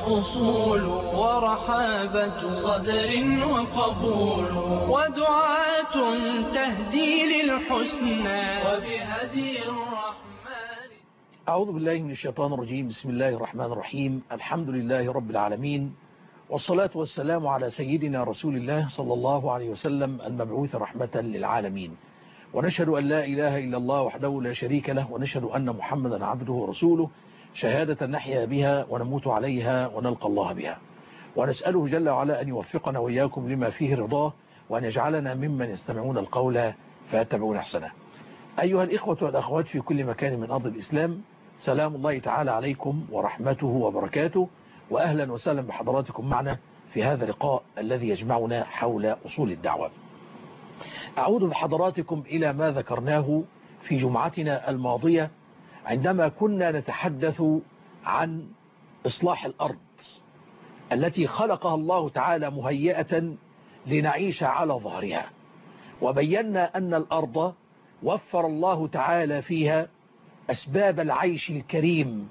أصول ورحابة صدر وقبول ودعاة تهدي للحسنى وبهدي الرحمن. أعوذ بالله من الشيطان الرجيم. بسم الله الرحمن الرحيم. الحمد لله رب العالمين، والصلاة والسلام على سيدنا رسول الله صلى الله عليه وسلم المبعوث رحمة للعالمين. ونشهد أن لا إله إلا الله وحده لا شريك له، ونشهد أن محمدا عبده ورسوله، شهادة نحيا بها ونموت عليها ونلقى الله بها. ونسأله جل وعلا أن يوفقنا وإياكم لما فيه رضاه، وأن يجعلنا ممن يستمعون القول فيتبعون أحسنه. أيها الإخوة والأخوات في كل مكان من أرض الإسلام، سلام الله تعالى عليكم ورحمته وبركاته، وأهلا وسهلا بحضراتكم معنا في هذا اللقاء الذي يجمعنا حول أصول الدعوة. أعود بحضراتكم إلى ما ذكرناه في جمعتنا الماضية عندما كنا نتحدث عن إصلاح الأرض التي خلقها الله تعالى مهيئة لنعيش على ظهرها، وبينا أن الأرض وفر الله تعالى فيها أسباب العيش الكريم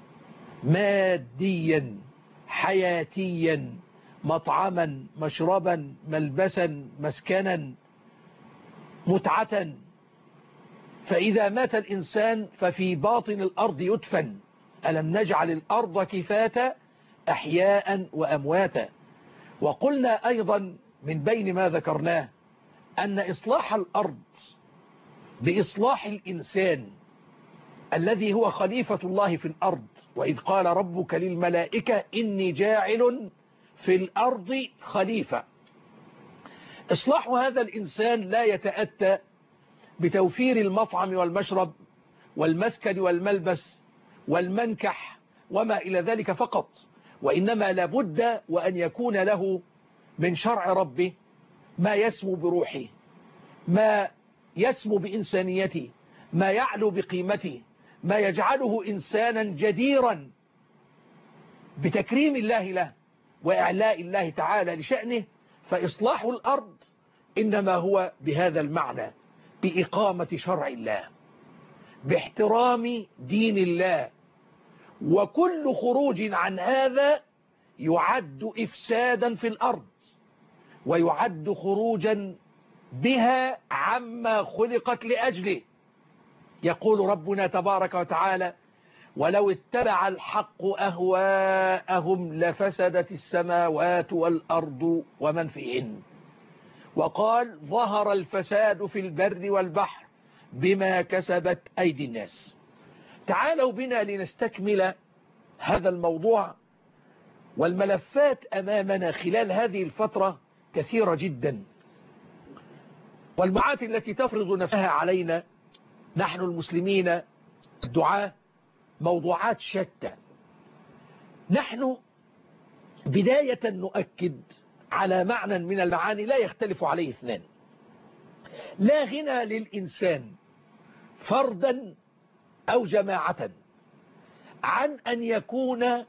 ماديا حياتيا، مطعما مشربا ملبسا مسكنا متعة. فإذا مات الإنسان ففي باطن الأرض يدفن. ألم نجعل الأرض كفاة أحياء وأمواتا. وقلنا أيضا من بين ما ذكرناه أن إصلاح الأرض بإصلاح الإنسان الذي هو خليفة الله في الأرض، وإذ قال ربك للملائكة إني جاعل في الأرض خليفة. إصلاح هذا الإنسان لا يتأتى بتوفير المطعم والمشرب والمسكن والملبس والمنكح وما إلى ذلك فقط، وإنما لابد وأن يكون له من شرع ربه ما يسمو بروحه، ما يسمو بإنسانيته، ما يعلو بقيمته، ما يجعله إنسانا جديرا بتكريم الله له وإعلاء الله تعالى لشأنه. فإصلاح الأرض إنما هو بهذا المعنى، بإقامة شرع الله، باحترام دين الله، وكل خروج عن هذا يعد إفسادا في الأرض، ويعد خروجا بها عما خلقت لأجله. يقول ربنا تبارك وتعالى: ولو اتبع الحق أهواءهم لفسدت السماوات والأرض ومن فيهن. وقال: ظهر الفساد في البر والبحر بما كسبت أيدي الناس. تعالوا بنا لنستكمل هذا الموضوع، والملفات أمامنا خلال هذه الفترة كثيرة جدا، والمعات التي تفرض نفسها علينا نحن المسلمين الدعاة موضوعات شتى. نحن بداية نؤكد على معنى من المعاني لا يختلف عليه اثنان: لا غنى للإنسان فردا أو جماعة عن أن يكون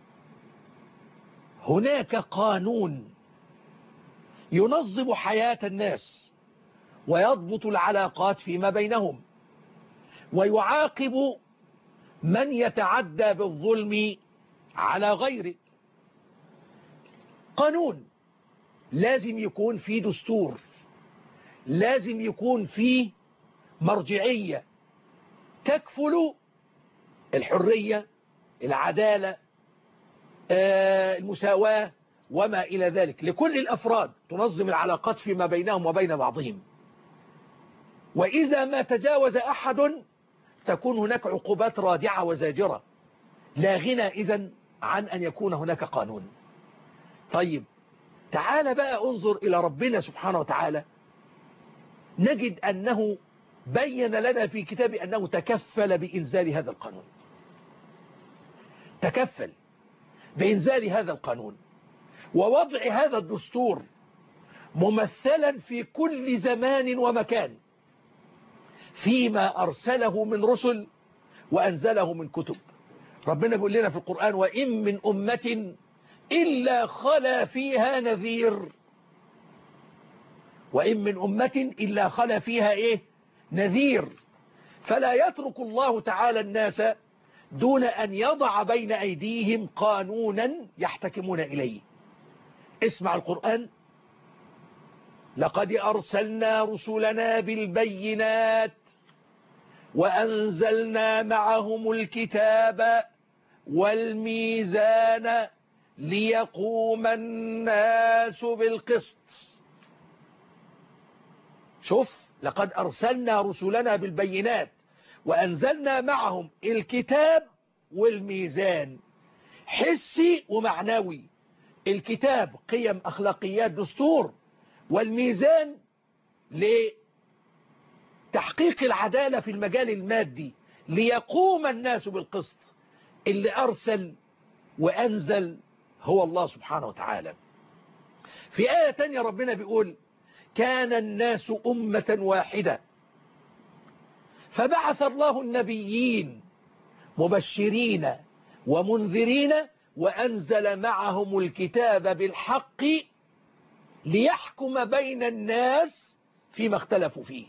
هناك قانون ينظم حياة الناس ويضبط العلاقات فيما بينهم ويعاقب من يتعدى بالظلم على غيره. قانون لازم يكون فيه دستور، لازم يكون فيه مرجعية تكفل الحرية، العدالة، المساواة وما إلى ذلك لكل الأفراد، تنظم العلاقات فيما بينهم وبين بعضهم. وإذا ما تجاوز أحد تكون هناك عقوبات رادعة وزاجرة. لا غنى إذن عن أن يكون هناك قانون. طيب تعال بقى انظر إلى ربنا سبحانه وتعالى، نجد أنه بين لنا في كتابه أنه تكفل بإنزال هذا القانون، تكفل بإنزال هذا القانون ووضع هذا الدستور ممثلا في كل زمان ومكان فيما أرسله من رسل وأنزله من كتب. ربنا بيقول لنا في القرآن: وإن من أمة إلا خلا فيها نذير. وإن من أمة إلا خلا فيها إيه؟ نذير. فلا يترك الله تعالى الناس دون أن يضع بين أيديهم قانونا يحتكمون إليه. اسمع القرآن: لقد أرسلنا رسلنا بالبينات وأنزلنا معهم الكتاب والميزان ليقوم الناس بالقسط. شوف، لقد أرسلنا رسلنا بالبينات وأنزلنا معهم الكتاب والميزان، حسي ومعنوي. الكتاب قيم أخلاقيات دستور، والميزان لتحقيق العدالة في المجال المادي ليقوم الناس بالقسط. اللي أرسل وأنزل هو الله سبحانه وتعالى. في آية تانية ربنا بيقول: كان الناس أمة واحدة فبعث الله النبيين مبشرين ومنذرين وأنزل معهم الكتاب بالحق ليحكم بين الناس فيما اختلفوا فيه.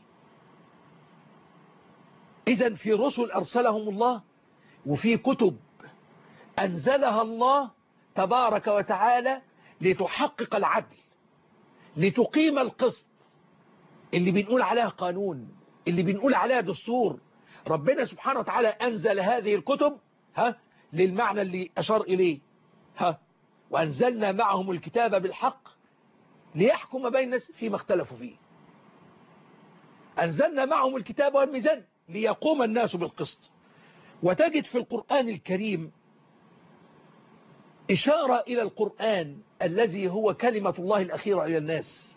إذن في رسل أرسلهم الله، وفي كتب أنزلها الله تبارك وتعالى لتحقق العدل، لتقيم القسط، اللي بنقول عليها قانون، اللي بنقول عليها دستور. ربنا سبحانه وتعالى أنزل هذه الكتب للمعنى اللي أشار إليه، وأنزلنا معهم الكتاب بالحق ليحكم بين الناس فيما اختلفوا فيه. أنزلنا معهم الكتاب والميزان ليقوم الناس بالقسط. وتجد في القرآن الكريم إشارة إلى القرآن الذي هو كلمة الله الأخيرة إلى الناس.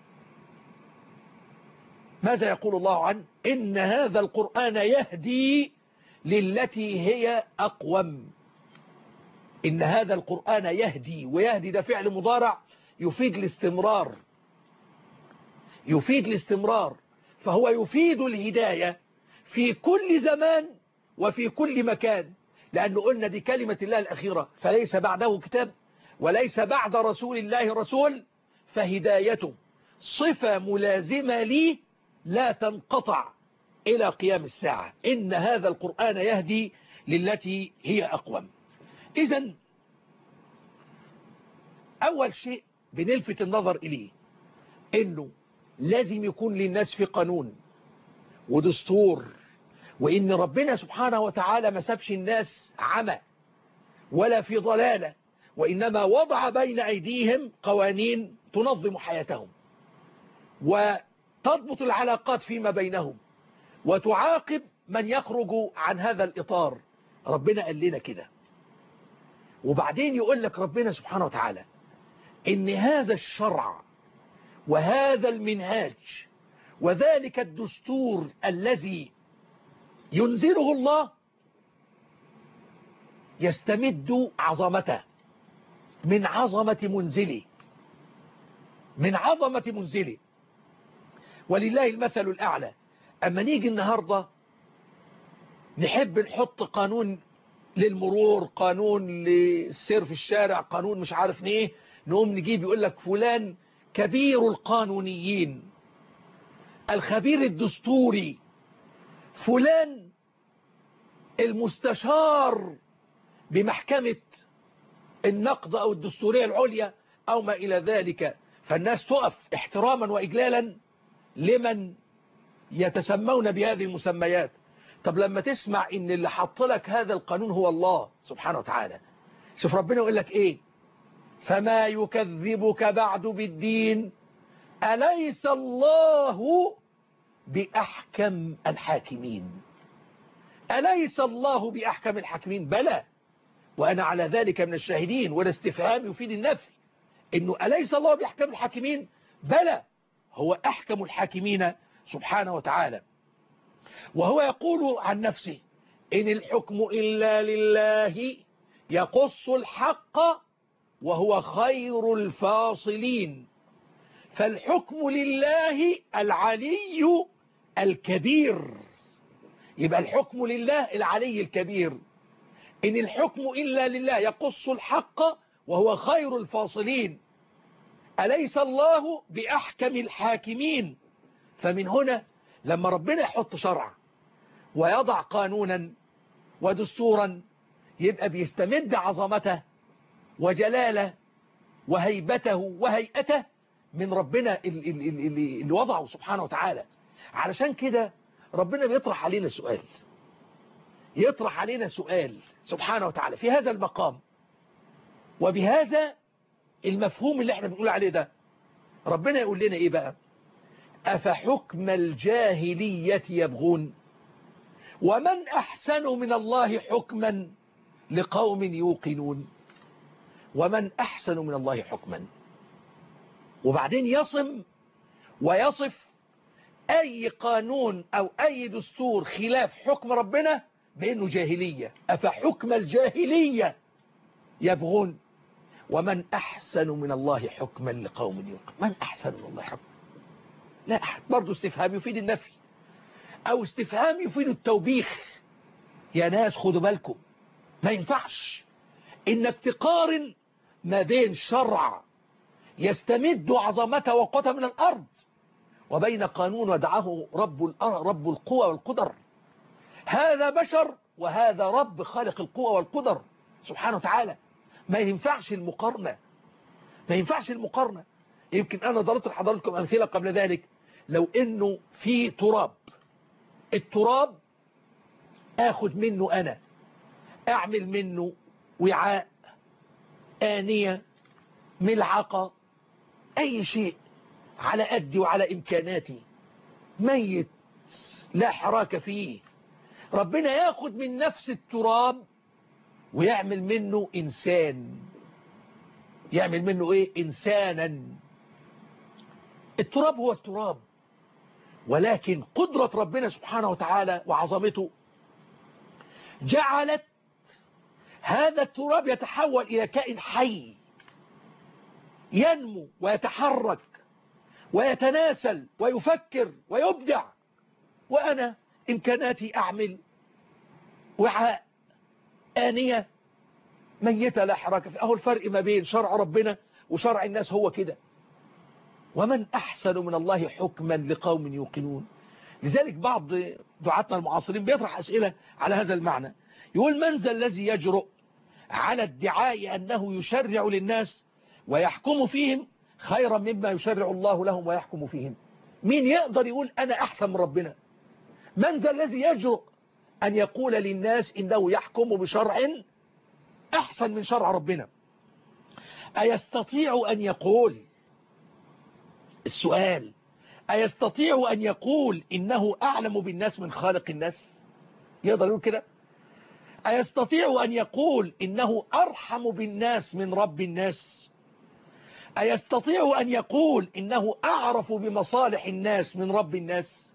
ماذا يقول الله عنه؟ إن هذا القرآن يهدي للتي هي أقوم. إن هذا القرآن يهدي، ويهدي ده فعل مضارع يفيد الاستمرار، يفيد الاستمرار، فهو يفيد الهداية في كل زمان وفي كل مكان، لأنه قلنا دي كلمة الله الأخيرة، فليس بعده كتاب وليس بعد رسول الله رسول، فهدايته صفة ملازمة لي لا تنقطع إلى قيام الساعة. إن هذا القرآن يهدي للتي هي أقوم. إذن أول شيء بنلفت النظر إليه إنه لازم يكون للناس في قانون ودستور، وإن ربنا سبحانه وتعالى ما سابش الناس عمى ولا في ضلالة، وإنما وضع بين أيديهم قوانين تنظم حياتهم وتضبط العلاقات فيما بينهم وتعاقب من يخرج عن هذا الإطار. ربنا قال لنا كده. وبعدين يقول لك ربنا سبحانه وتعالى إن هذا الشرع وهذا المنهاج وذلك الدستور الذي ينزله الله يستمد عظمته من عظمة منزله، من عظمة منزله. ولله المثل الأعلى. أما نيجي النهاردة نحب نحط قانون للمرور، قانون للسير في الشارع، قانون مش عارف ايه، نقوم نجيب يقول لك فلان كبير القانونيين، الخبير الدستوري، فلان المستشار بمحكمة النقض أو الدستورية العليا أو ما إلى ذلك. فالناس تقف احتراما وإجلالا لمن يتسمون بهذه المسميات. طب لما تسمع إن اللي حط لك هذا القانون هو الله سبحانه وتعالى، شوف ربنا يقول لك إيه: فما يكذبك بعد بالدين أليس الله بأحكم الحاكمين. أليس الله بأحكم الحاكمين؟ بلى، وأنا على ذلك من الشاهدين. وده استفهام يفيد النفي، إنه أليس الله بأحكم الحاكمين؟ بلى، هو أحكم الحاكمين سبحانه وتعالى. وهو يقول عن نفسه: إن الحكم إلا لله يقص الحق وهو خير الفاصلين. فالحكم لله العلي الكبير. يبقى الحكم لله العلي الكبير. إن الحكم إلا لله يقص الحق وهو خير الفاصلين. أليس الله بأحكم الحاكمين؟ فمن هنا لما ربنا يحط شرع ويضع قانونا ودستورا يبقى بيستمد عظمته وجلاله وهيبته وهيئته من ربنا اللي وضعه سبحانه وتعالى. علشان كده ربنا بيطرح علينا سؤال، يطرح علينا سؤال سبحانه وتعالى في هذا المقام وبهذا المفهوم اللي احنا بنقول عليه ده. ربنا يقول لنا ايه بقى؟ أفحكم الجاهلية يبغون ومن أحسن من الله حكما لقوم يوقنون. ومن أحسن من الله حكما، وبعدين يصم ويصف أي قانون أو أي دستور خلاف حكم ربنا بأنه جاهلية. أفحكم الجاهلية يبغون ومن أحسن من الله حكما لقوم يوقنون. من أحسن من الله حكما؟ لا أحد. برضو استفهام يفيد النفي أو استفهام يفيد التوبيخ. يا ناس خدوا بالكم، ما ينفعش إنك تقارن ما بين شرع يستمد عظمته وقوته من الأرض وبين قانون ودعه رب القوى والقدر. هذا بشر وهذا رب خالق القوى والقدر سبحانه وتعالى. ما ينفعش المقارنة، ما ينفعش المقارنة. يمكن أنا ضربت لحضراتكم أمثلة قبل ذلك. لو إنه في تراب، التراب آخد منه أنا، أعمل منه وعاء، آنية، ملعقة، أي شيء على قدي وعلى إمكاناتي، ميت لا حراك فيه. ربنا ياخد من نفس التراب ويعمل منه إنسان، يعمل منه إيه؟ إنسانا. التراب هو التراب، ولكن قدرة ربنا سبحانه وتعالى وعظمته جعلت هذا التراب يتحول إلى كائن حي ينمو ويتحرك ويتناسل ويفكر ويبدع. وأنا إمكاناتي أعمل وعاء، آنية ميتة لا حركة فيه. أهو الفرق ما بين شرع ربنا وشرع الناس هو كده. ومن أحسن من الله حكما لقوم يوقنون. لذلك بعض دعاتنا المعاصرين بيطرح أسئلة على هذا المعنى. يقول: من ذا الذي يجرؤ على ادعاء أنه يشرع للناس ويحكم فيهم خيرا مما يشرع الله لهم ويحكم فيهم؟ مين يقدر يقول أنا أحسن من ربنا؟ من ذا الذي يجرؤ أن يقول للناس إنه يحكم بشرع أحسن من شرع ربنا؟ أيستطيع أن يقول، السؤال، أيستطيع أن يقول إنه أعلم بالناس من خالق الناس؟ يقدر يقول كده؟ أيستطيع أن يقول إنه أرحم بالناس من رب الناس؟ أيستطيع أن يقول إنه أعرف بمصالح الناس من رب الناس،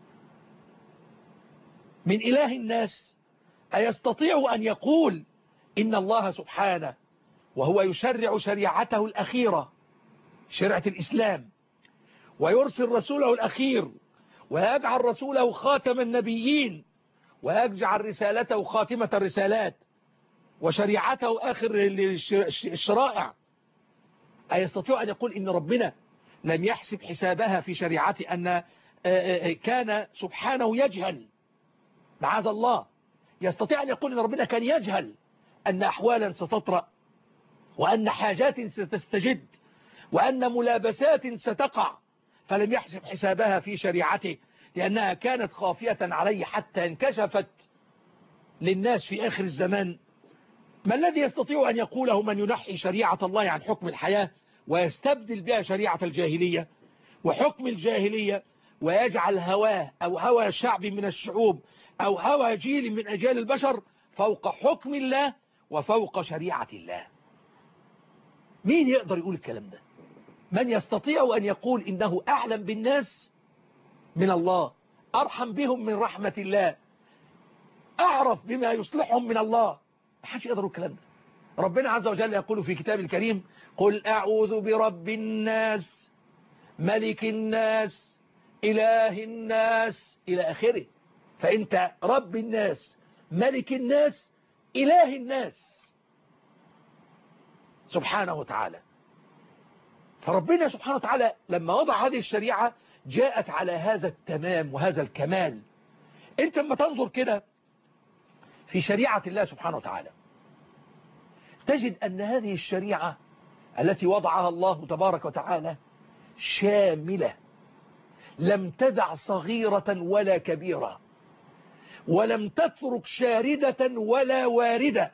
من إله الناس؟ أيستطيع أن يقول إن الله سبحانه وهو يشرع شريعته الأخيرة، شريعة الإسلام، ويرسل رسوله الأخير ويجعل رسوله خاتم النبيين ويجعل رسالته خاتمة الرسالات وشريعته آخر الشرائع، أيستطيع أن يقول إن ربنا لم يحسب حسابها في شريعته، أن كان سبحانه يجهل؟ معاذ الله. يستطيع أن يقول إن ربنا كان يجهل أن أحوالا ستطرأ وأن حاجات ستستجد وأن ملابسات ستقع، فلم يحسب حسابها في شريعته لأنها كانت خافية عليه حتى انكشفت للناس في آخر الزمان؟ ما الذي يستطيع أن يقوله من ينحي شريعة الله عن حكم الحياة ويستبدل بها شريعة الجاهلية وحكم الجاهلية، ويجعل هواه أو هوى شعب من الشعوب أو هوى جيل من أجيال البشر فوق حكم الله وفوق شريعة الله؟ مين يقدر يقول الكلام ده؟ من يستطيع أن يقول إنه أعلم بالناس من الله، أرحم بهم من رحمة الله، أعرف بما يصلحهم من الله؟ ما حدش يقدر الكلام ده. ربنا عز وجل يقول في كتاب الكريم: قل أعوذ برب الناس ملك الناس إله الناس إلى آخره. فأنت رب الناس ملك الناس إله الناس سبحانه وتعالى. فربنا سبحانه وتعالى لما وضع هذه الشريعة جاءت على هذا التمام وهذا الكمال. انت لما تنظر كده في شريعة الله سبحانه وتعالى تجد أن هذه الشريعة التي وضعها الله تبارك وتعالى شاملة، لم تدع صغيرة ولا كبيرة، ولم تترك شاردة ولا واردة.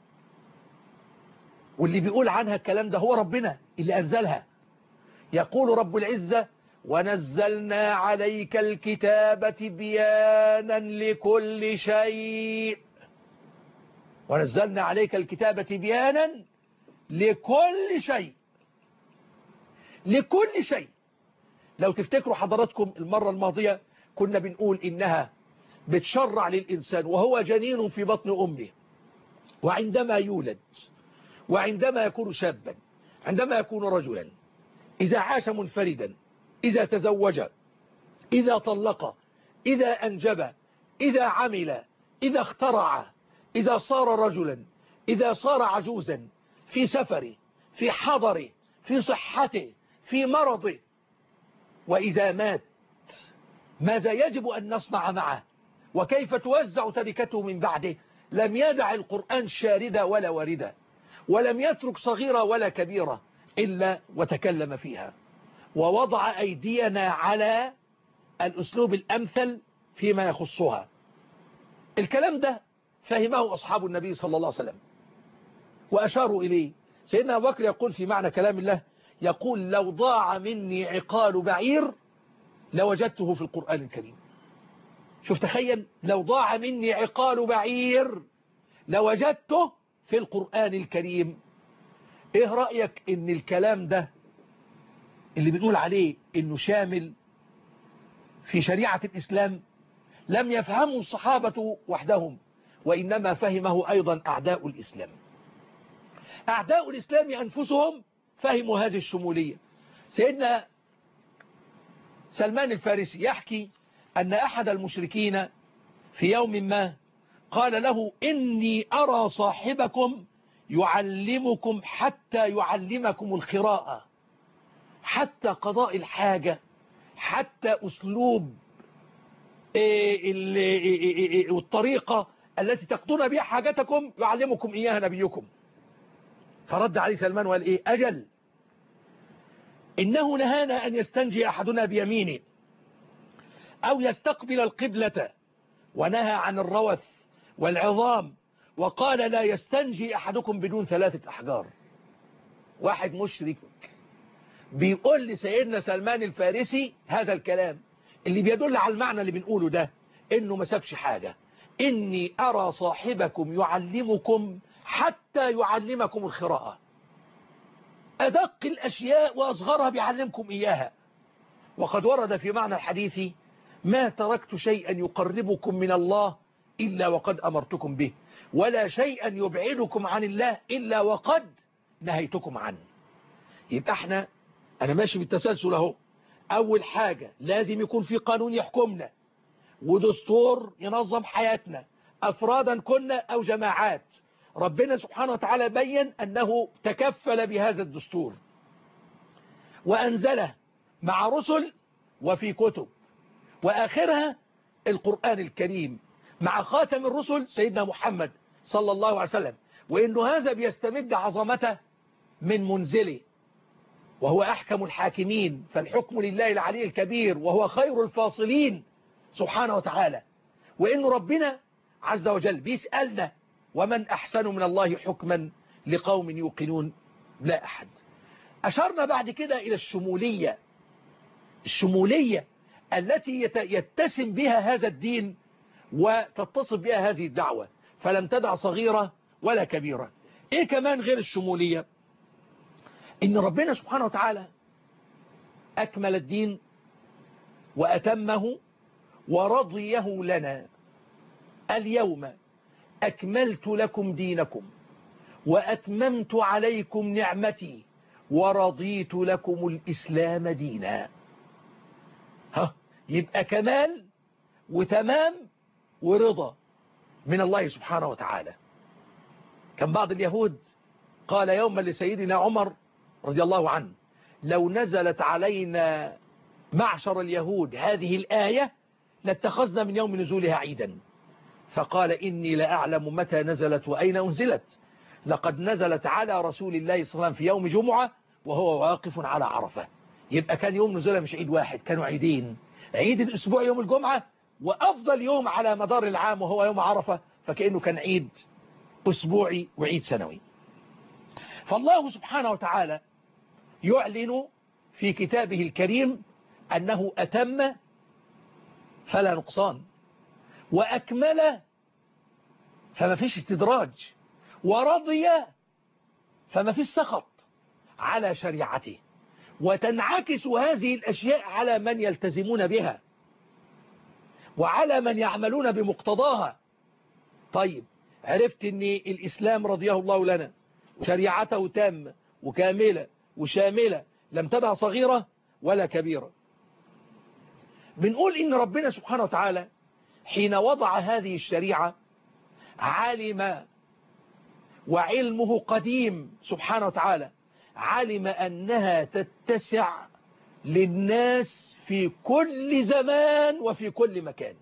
واللي بيقول عنها الكلام ده هو ربنا اللي أنزلها. يقول رب العزة: ونزلنا عليك الكتاب بيانا لكل شيء. ونزلنا عليك الكتاب بيانا لكل شيء، لكل شيء. لو تفتكروا حضراتكم المرة الماضية كنا بنقول إنها بتشرع للإنسان وهو جنين في بطن أمه، وعندما يولد، وعندما يكون شابا، عندما يكون رجلا، إذا عاش منفردا، إذا تزوج، إذا طلق، إذا أنجب، إذا عمل، إذا اخترع، إذا صار رجلا، إذا صار عجوزا، في سفره، في حضره، في صحته، في مرضه، وإذا مات ماذا يجب أن نصنع معه، وكيف توزع تركته من بعده. لم يدع القرآن شاردة ولا واردة، ولم يترك صغيرة ولا كبيرة إلا وتكلم فيها، ووضع أيدينا على الأسلوب الأمثل فيما يخصها. الكلام ده فهمه أصحاب النبي صلى الله عليه وسلم وأشاروا إليه. سيدنا أبو بكر يقول في معنى كلام الله، يقول: لو ضاع مني عقال بعير لوجدته في القرآن الكريم. شوف، تخيل، لو ضاع مني عقال بعير لوجدته في القرآن الكريم. ايه رأيك ان الكلام ده اللي بنقول عليه انه شامل في شريعة الإسلام لم يفهمه الصحابة وحدهم، وإنما فهمه أيضا أعداء الإسلام. أعداء الإسلام أنفسهم فهموا هذه الشمولية. سيدنا سلمان الفارسي يحكي أن أحد المشركين في يوم ما قال له: إني أرى صاحبكم يعلمكم حتى يعلمكم القراءة، حتى قضاء الحاجة، حتى أسلوب والطريقة التي تقضون بها حاجتكم يعلمكم إياها نبيكم. فرد عليه سلمان وقال: إيه؟ أجل، إنه نهانا أن يستنجي أحدنا بيمينه أو يستقبل القبلة، ونهى عن الروث والعظام، وقال: لا يستنجي أحدكم بدون 3 أحجار. واحد مشرك بيقول لسيدنا سلمان الفارسي هذا الكلام اللي بيدل على المعنى اللي بنقوله ده، إنه ما سابش حاجة. إني أرى صاحبكم يعلمكم حتى يعلمكم القراءة، أدق الأشياء وأصغرها بيعلمكم إياها. وقد ورد في معنى الحديث: ما تركت شيئا يقربكم من الله إلا وقد أمرتكم به، ولا شيئا يبعدكم عن الله إلا وقد نهيتكم عنه. يبقى أنا ماشي بالتسلسل اهو. أول حاجة لازم يكون في قانون يحكمنا، ودستور ينظم حياتنا، أفرادا كنا أو جماعات. ربنا سبحانه وتعالى بين أنه تكفل بهذا الدستور وأنزله مع رسل وفي كتب، وآخرها القرآن الكريم مع خاتم الرسل سيدنا محمد صلى الله عليه وسلم. وإنه هذا بيستمد عظمته من منزله، وهو أحكم الحاكمين، فالحكم لله العلي الكبير، وهو خير الفاصلين سبحانه وتعالى. وإن ربنا عز وجل بيسألنا: ومن أحسن من الله حكما لقوم يوقنون. لا أحد. أشرنا بعد كده إلى الشمولية، الشمولية التي يتسم بها هذا الدين وتتصف بها هذه الدعوة، فلم تدع صغيرة ولا كبيرة. إيه كمان غير الشمولية؟ إن ربنا سبحانه وتعالى أكمل الدين وأتمه ورضيه لنا. اليوم أكملت لكم دينكم وأتممت عليكم نعمتي ورضيت لكم الإسلام دينا. يبقى كمال وتمام ورضا من الله سبحانه وتعالى. كان بعض اليهود قال يوما لسيدنا عمر رضي الله عنه: لو نزلت علينا معشر اليهود هذه الآية لاتخذنا من يوم نزولها عيدا. فقال: إني لأعلم متى نزلت وأين أنزلت، لقد نزلت على رسول الله صلى الله عليه وسلم في يوم جمعة وهو واقف على عرفة. يبقى كان يوم نزولها مش عيد واحد، كانوا عيدين، عيد الأسبوع يوم الجمعة، وأفضل يوم على مدار العام وهو يوم عرفة، فكأنه كان عيد أسبوعي وعيد سنوي. فالله سبحانه وتعالى يعلن في كتابه الكريم أنه أتم فلا نقصان، وأكمل فما فيش استدراج، ورضي فما فيش سخط على شريعته. وتنعكس هذه الأشياء على من يلتزمون بها وعلى من يعملون بمقتضاها. طيب، عرفت أن الإسلام رضيه الله لنا شريعته تامة وكاملة وشاملة، لم تدع صغيرة ولا كبيرة. بنقول إن ربنا سبحانه وتعالى حين وضع هذه الشريعة علم، وعلمه قديم سبحانه وتعالى، علم أنها تتسع للناس في كل زمان وفي كل مكان.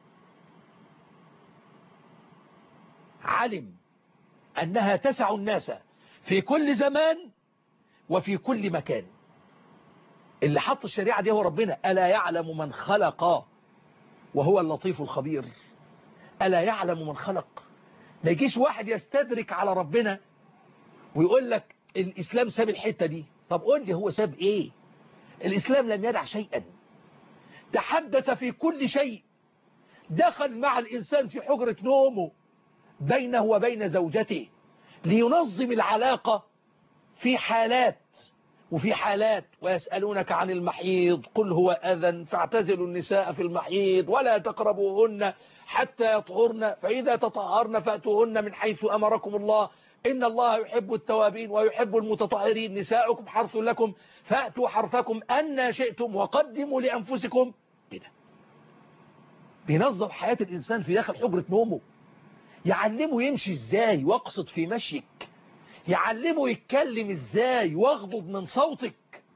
علم أنها تسع الناس في كل زمان وفي كل مكان. اللي حط الشريعة دي هو ربنا. ألا يعلم من خلق وهو اللطيف الخبير؟ ألا يعلم من خلق. ما يجيش واحد يستدرك على ربنا ويقول لك الإسلام ساب الحتة دي. طب قول لي هو ساب إيه؟ الإسلام لم يدع شيئا، تحدث في كل شيء. دخل مع الإنسان في حجرة نومه بينه وبين زوجته لينظم العلاقة في حالات وفي حالات. ويسألونك عن المحيض قل هو أذى فاعتزلوا النساء في المحيض ولا تقربوهن حتى يطهرن فإذا تطهرن فأتوهن من حيث أمركم الله إن الله يحب التوابين ويحب المتطهرين. نساؤكم حرث لكم فأتوا حرثكم أن شئتم وقدموا لأنفسكم. كده بينظم حياة الإنسان في داخل حجرة نومه، يعلمه يمشي إزاي واقصد في مشيك، يعلمه يتكلم إزاي واغضض من صوتك.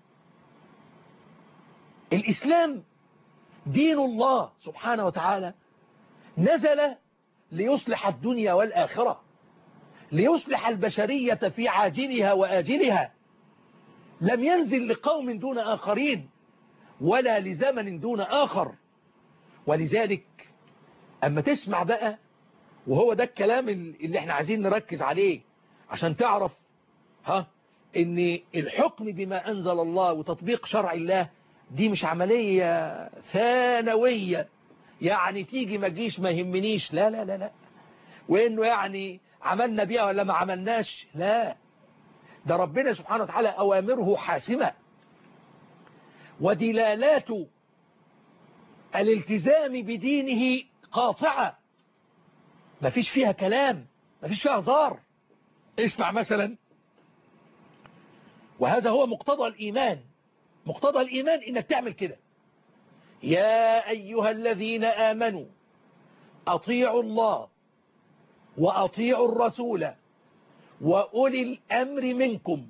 الإسلام دين الله سبحانه وتعالى نزل ليصلح الدنيا والآخرة، ليصلح البشرية في عاجلها وآجلها. لم ينزل لقوم دون آخرين ولا لزمن دون آخر. ولذلك أما تسمع بقى، وهو ده الكلام اللي احنا عايزين نركز عليه عشان تعرف ان الحكم بما أنزل الله وتطبيق شرع الله دي مش عملية ثانوية، يعني تيجي ما تجيش ما يهمنيش، لا لا لا لا، وانه يعني عملنا بيها ولا ما عملناش، لا، ده ربنا سبحانه وتعالى أوامره حاسمة، ودلالات الالتزام بدينه قاطعة، ما فيش فيها كلام، ما فيش فيها هزار. اسمع مثلا، وهذا هو مقتضى الإيمان. مقتضى الإيمان إنك تعمل كده: يا أيها الذين آمنوا أطيعوا الله وأطيعوا الرسول وأولي الأمر منكم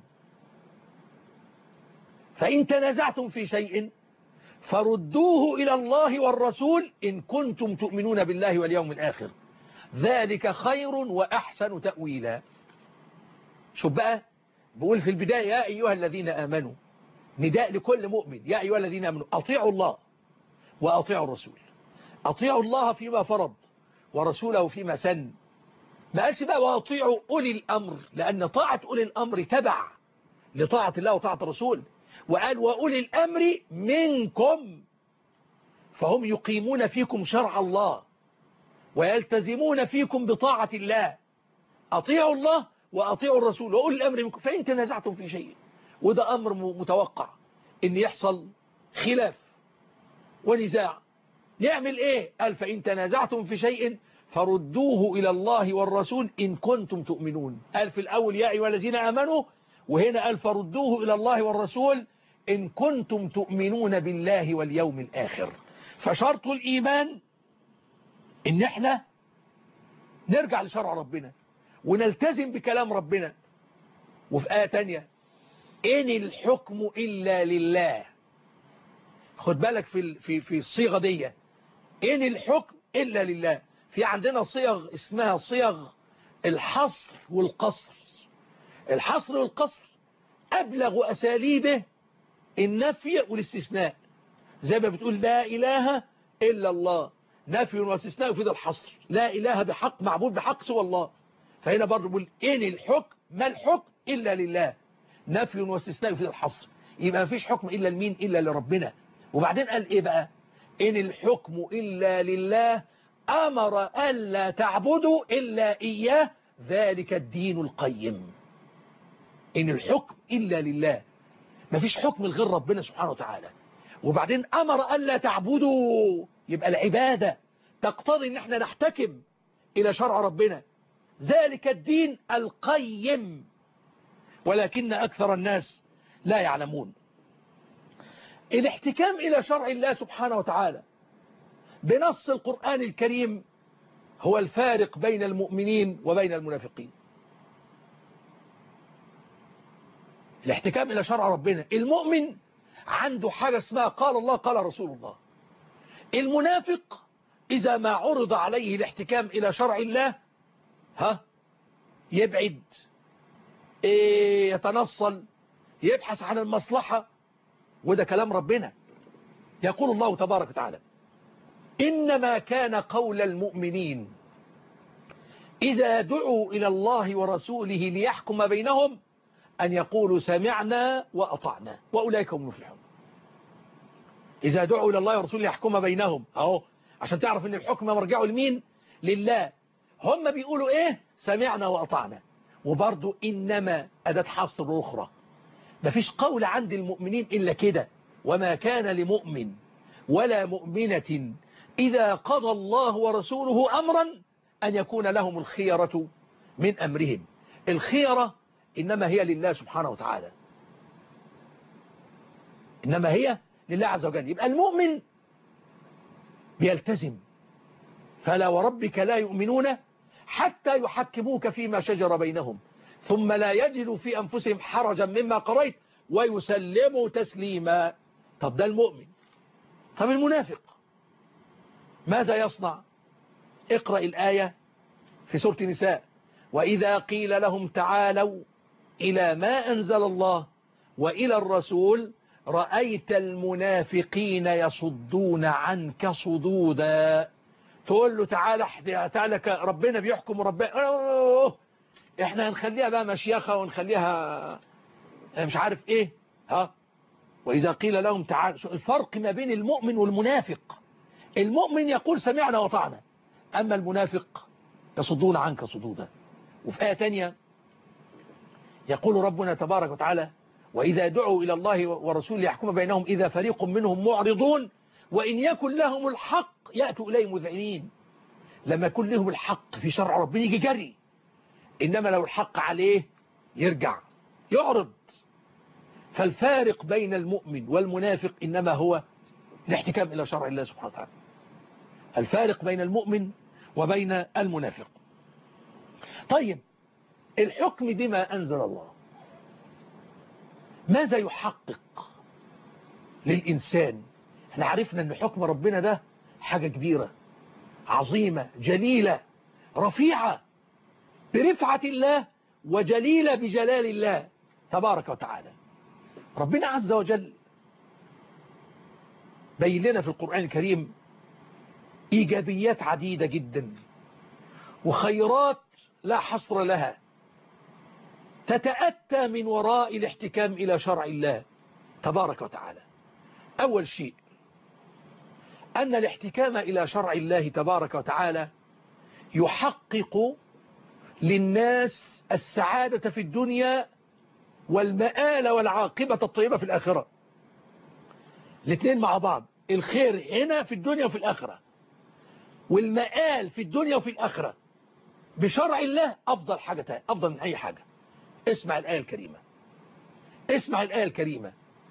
فإن تنازعتم في شيء فردوه إلى الله والرسول إن كنتم تؤمنون بالله واليوم الآخر ذلك خير وأحسن تأويلا. شوف بقى، بقول في البداية يا أيها الذين آمنوا، نداء لكل مؤمن: يا أيها الذين آمنوا أطيعوا الله وأطيعوا الرسول. أطيعوا الله فيما فرض ورسوله فيما سن. ما قالش بقى وأطيعوا أولي الأمر، لأن طاعة أولي الأمر تبع لطاعة الله وطاعة الرسول. وقال وأولي الأمر منكم، فهم يقيمون فيكم شرع الله ويلتزمون فيكم بطاعة الله. أطيعوا الله وأطيعوا الرسول وأولي الأمر منكم فإن تنازعتم في شيء. وده أمر متوقع إن يحصل خلاف ونزاع، نعمل إيه؟ قال فإن تنازعتم في شيء فردوه إلى الله والرسول إن كنتم تؤمنون. قال في الأول يا أيها الذين آمنوا، وهنا قال فردوه إلى الله والرسول إن كنتم تؤمنون بالله واليوم الآخر. فشرط الإيمان إن احنا نرجع لشرع ربنا ونلتزم بكلام ربنا. وفي آية تانية: إن الحكم إلا لله. خد بالك في الصيغة دي، إن الحكم إلا لله. في عندنا صيغ اسمها صيغ الحصر والقصر. الحصر والقصر أبلغ أساليبه النفي والاستثناء، زي ما بتقول لا إله إلا الله، نفي واستثناء يفيد الحصر، لا إله بحق معبود بحق سوى الله. فهنا برضه بيقول إن الحكم ما الحكم إلا لله، نفي واستثناء يفيد الحصر، يبقى ما فيش حكم إلا لمين؟ إلا لربنا. وبعدين قال إيه بقى؟ إن الحكم إلا لله أمر ألا تعبدوا إلا إياه ذلك الدين القيم. إن الحكم إلا لله، ما فيش حكم لغير ربنا سبحانه وتعالى. وبعدين أمر ألا تعبدوا، يبقى العبادة تقتضي إن احنا نحتكم إلى شرع ربنا، ذلك الدين القيم، ولكن أكثر الناس لا يعلمون. الاحتكام إلى شرع الله سبحانه وتعالى بنص القرآن الكريم هو الفارق بين المؤمنين وبين المنافقين. الاحتكام إلى شرع ربنا، المؤمن عنده حاجة اسمها قال الله قال رسول الله. المنافق إذا ما عرض عليه الاحتكام إلى شرع الله يبعد، يتنصل، يبحث عن المصلحة، وده كلام ربنا. يقول الله تبارك وتعالى إنما كان قول المؤمنين إذا دعوا إلى الله ورسوله ليحكم بينهم أن يقولوا سمعنا وأطعنا وأولئك هم المفلحون. إذا دعوا إلى الله ورسوله ليحكم بينهم، أهو عشان تعرف أن الحكم مرجعه لمين؟ لله. هم بيقولوا إيه؟ سمعنا وأطعنا. وبرضو إنما أداة حصر أخرى، مفيش قول عند المؤمنين إلا كده، وما كان لمؤمن ولا مؤمنة إذا قضى الله ورسوله أمرا أن يكون لهم الخيرة من أمرهم. الخيرة إنما هي لله سبحانه وتعالى، إنما هي لله عز وجل. يبقى المؤمن بيلتزم، فلا وربك لا يؤمنون حتى يحكموك فيما شجر بينهم ثم لا يجدوا في أنفسهم حرجا مما قضيت ويسلموا تسليما. طب ده المؤمن. طب المنافق ماذا يصنع؟ اقرأ الآية في سورة النساء وإذا قيل لهم تعالوا إلى ما أنزل الله وإلى الرسول رأيت المنافقين يصدون عنك صدودا. تقول له تعالى ربنا بيحكم، ربنا احنا هنخليها بقى مشيخة ونخليها مش عارف ايه. وإذا قيل لهم تعالوا، الفرق ما بين المؤمن والمنافق، المؤمن يقول سمعنا وطعنا، أما المنافق يصدون عنك صدودا. وفي آية تانية يقول ربنا تبارك وتعالى وإذا دعوا إلى الله ورسوله يحكم بينهم إذا فريق منهم معرضون وإن يكن لهم الحق يأتوا إليه مذعنين. لما يكون لهم الحق في شرع ربنا يجي جري، إنما لو الحق عليه يرجع يعرض. فالفارق بين المؤمن والمنافق إنما هو الاحتكام إلى شرع الله سبحانه وتعالى. الفارق بين المؤمن وبين المنافق. طيب الحكم بما أنزل الله ماذا يحقق للإنسان؟ احنا عرفنا أن حكم ربنا ده حاجة كبيرة عظيمة جليلة رفيعة برفعة الله وجليلة بجلال الله تبارك وتعالى. ربنا عز وجل بين لنا في القرآن الكريم إيجابيات عديدة جدا وخيرات لا حصر لها تتأتى من وراء الاحتكام إلى شرع الله تبارك وتعالى. أول شيء أن الاحتكام إلى شرع الله تبارك وتعالى يحقق للناس السعادة في الدنيا والمآل والعاقبة الطيبة في الآخرة. الاثنين مع بعض، الخير هنا في الدنيا وفي الآخرة والمآل في الدنيا وفي الآخرة بشرع الله أفضل حاجة، أفضل من أي حاجة. اسمع الآية الكريمة، اسمع الآية الكريمة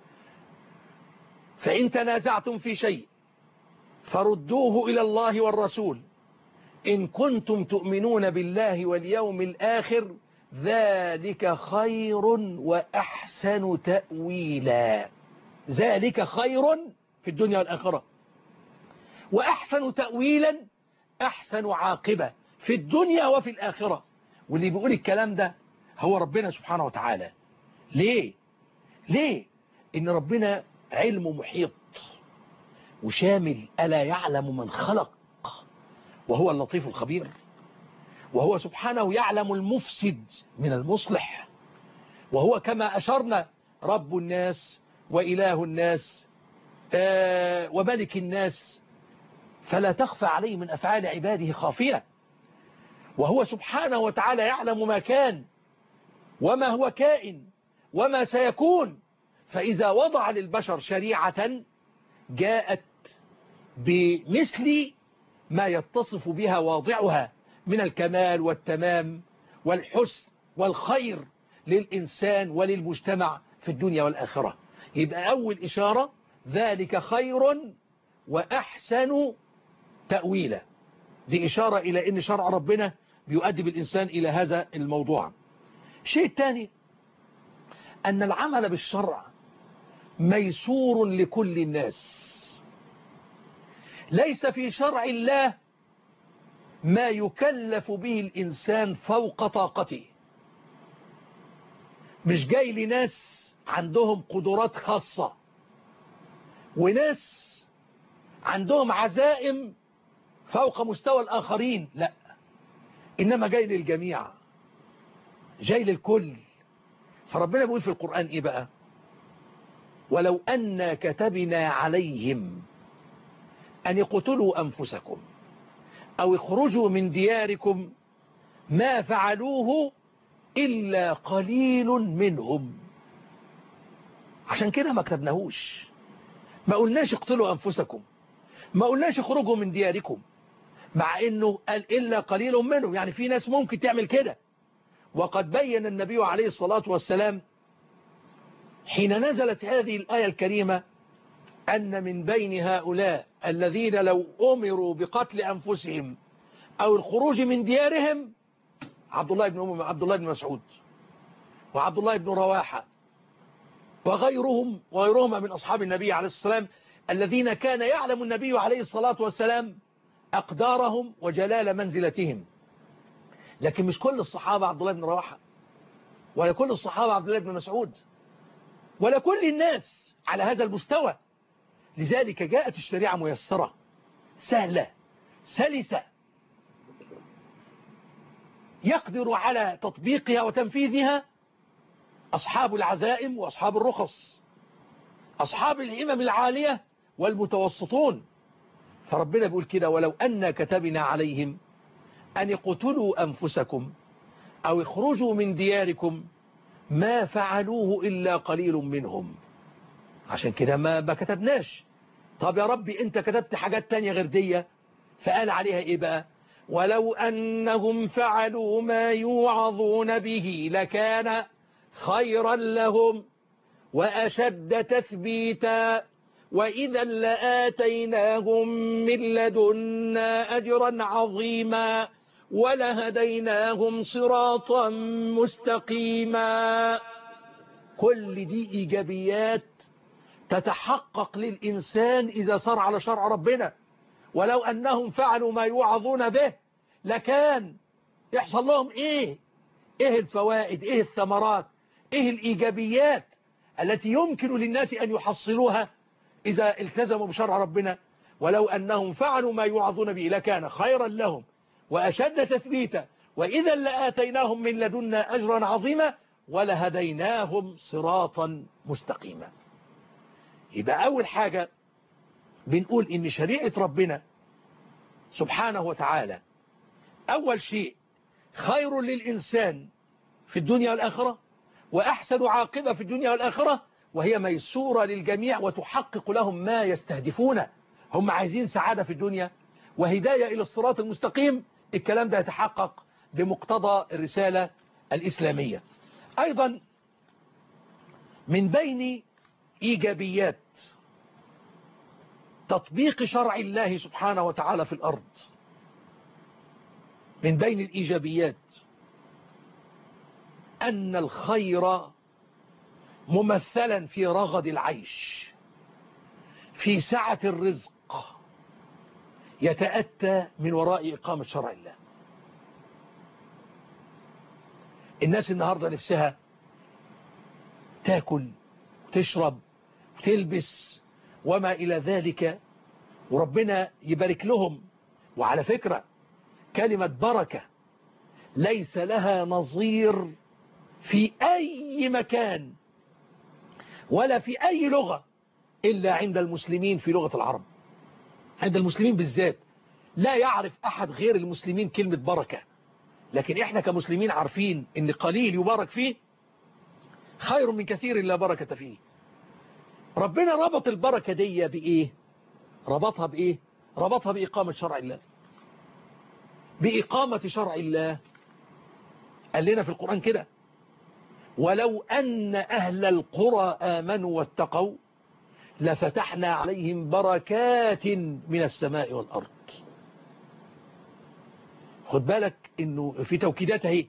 فإن تنازعتم في شيء فردوه إلى الله والرسول إن كنتم تؤمنون بالله واليوم الآخر ذلك خير وأحسن تأويلا. ذلك خير في الدنيا والآخرة وأحسن تأويلا، أحسن عاقبة في الدنيا وفي الآخرة. واللي بيقول الكلام ده هو ربنا سبحانه وتعالى. ليه؟ إن ربنا علمه محيط وشامل، ألا يعلم من خلق وهو اللطيف الخبير. وهو سبحانه يعلم المفسد من المصلح، وهو كما أشرنا رب الناس وإله الناس وملك الناس، فلا تخفى عليه من أفعال عباده خافية. وهو سبحانه وتعالى يعلم ما كان وما هو كائن وما سيكون. فإذا وضع للبشر شريعة جاءت بمثل ما يتصف بها واضعها من الكمال والتمام والحسن والخير للإنسان وللمجتمع في الدنيا والآخرة. يبقى أول إشارة ذلك خير وأحسن تأويلا، دي إشارة إلى أن شرع ربنا بيؤدب الإنسان إلى هذا الموضوع. الشيء الثاني أن العمل بالشرع ميسور لكل الناس، ليس في شرع الله ما يكلف به الإنسان فوق طاقته. مش جاي لناس عندهم قدرات خاصة وناس عندهم عزائم فوق مستوى الآخرين، لا، إنما جاي للجميع، جاي للكل. فربنا بيقول في القرآن إيه بقى؟ ولو أن كتبنا عليهم أن يقتلوا أنفسكم أو يخرجوا من دياركم ما فعلوه إلا قليل منهم. عشان كده ما كتبناهوش، ما قلناش اقتلوا أنفسكم، ما قلناش اخرجوا من دياركم، مع أنه قال إلا قليل منهم، يعني في ناس ممكن تعمل كده. وقد بين النبي عليه الصلاة والسلام حين نزلت هذه الآية الكريمة أن من بين هؤلاء الذين لو أمروا بقتل أنفسهم أو الخروج من ديارهم عبد الله بن مسعود وعبد الله بن رواحة وغيرهما من أصحاب النبي عليه الصلاة والسلام، الذين كان يعلم النبي عليه الصلاة والسلام أقدارهم وجلال منزلتهم. لكن مش كل الصحابة عبد الله بن رواحة، ولا كل الصحابة عبد الله بن مسعود، ولا كل الناس على هذا المستوى. لذلك جاءت الشريعة ميسرة سهلة سلسة، يقدر على تطبيقها وتنفيذها أصحاب العزائم وأصحاب الرخص، أصحاب الهمم العالية والمتوسطون. فربنا بيقول كده ولو أن كتبنا عليهم أن يقتلوا أنفسكم أو يخرجوا من دياركم ما فعلوه إلا قليل منهم. عشان كده ما كتبناش. طب يا ربي أنت كتبت حاجات تانية غير دي، فقال عليها إيه بقى؟ ولو أنهم فعلوا ما يوعظون به لكان خيرا لهم وأشد تثبيتا وإذا لآتيناهم من لدنا أجرا عظيما ولهديناهم صراطا مستقيما. كل دي إيجابيات تتحقق للإنسان إذا صار على شرع ربنا. ولو أنهم فعلوا ما يوعظون به لكان يحصل لهم إيه الفوائد، إيه الثمرات، إيه الإيجابيات التي يمكن للناس أن يحصلوها إذا التزموا بشرع ربنا. ولو أنهم فعلوا ما يوعظون به لكان خيرا لهم وأشد تثبيتا وإذا لآتيناهم من لدنا أجرا عظيما ولهديناهم صراطا مستقيما. يبقى أول حاجة بنقول إن شريعة ربنا سبحانه وتعالى أول شيء خير للإنسان في الدنيا والآخرة وأحسن عاقبة في الدنيا والآخرة، وهي ميسورة للجميع وتحقق لهم ما يستهدفونه. هم عايزين سعادة في الدنيا وهداية إلى الصراط المستقيم، الكلام ده يتحقق بمقتضى الرسالة الإسلامية. أيضا من بين إيجابيات تطبيق شرع الله سبحانه وتعالى في الأرض، من بين الإيجابيات أن الخير ممثلا في رغد العيش، في سعة الرزق، يتأتى من وراء إقامة شرع الله. الناس النهاردة نفسها تاكل وتشرب وتلبس وما إلى ذلك، وربنا يبارك لهم. وعلى فكرة كلمة بركة ليس لها نظير في أي مكان ولا في أي لغة إلا عند المسلمين في لغة العرب. عند المسلمين بالذات لا يعرف أحد غير المسلمين كلمة بركة، لكن إحنا كمسلمين عارفين إن قليل يبارك فيه خير من كثير لا بركة فيه. ربنا ربط البركة دي بإيه؟ ربطها بإيه؟ ربطها بإقامة شرع الله، بإقامة شرع الله. قال لنا في القرآن كده: ولو أن أهل القرى آمنوا واتقوا لفتحنا عليهم بركات من السماء والأرض. خد بالك إنه في توكيدات اهي،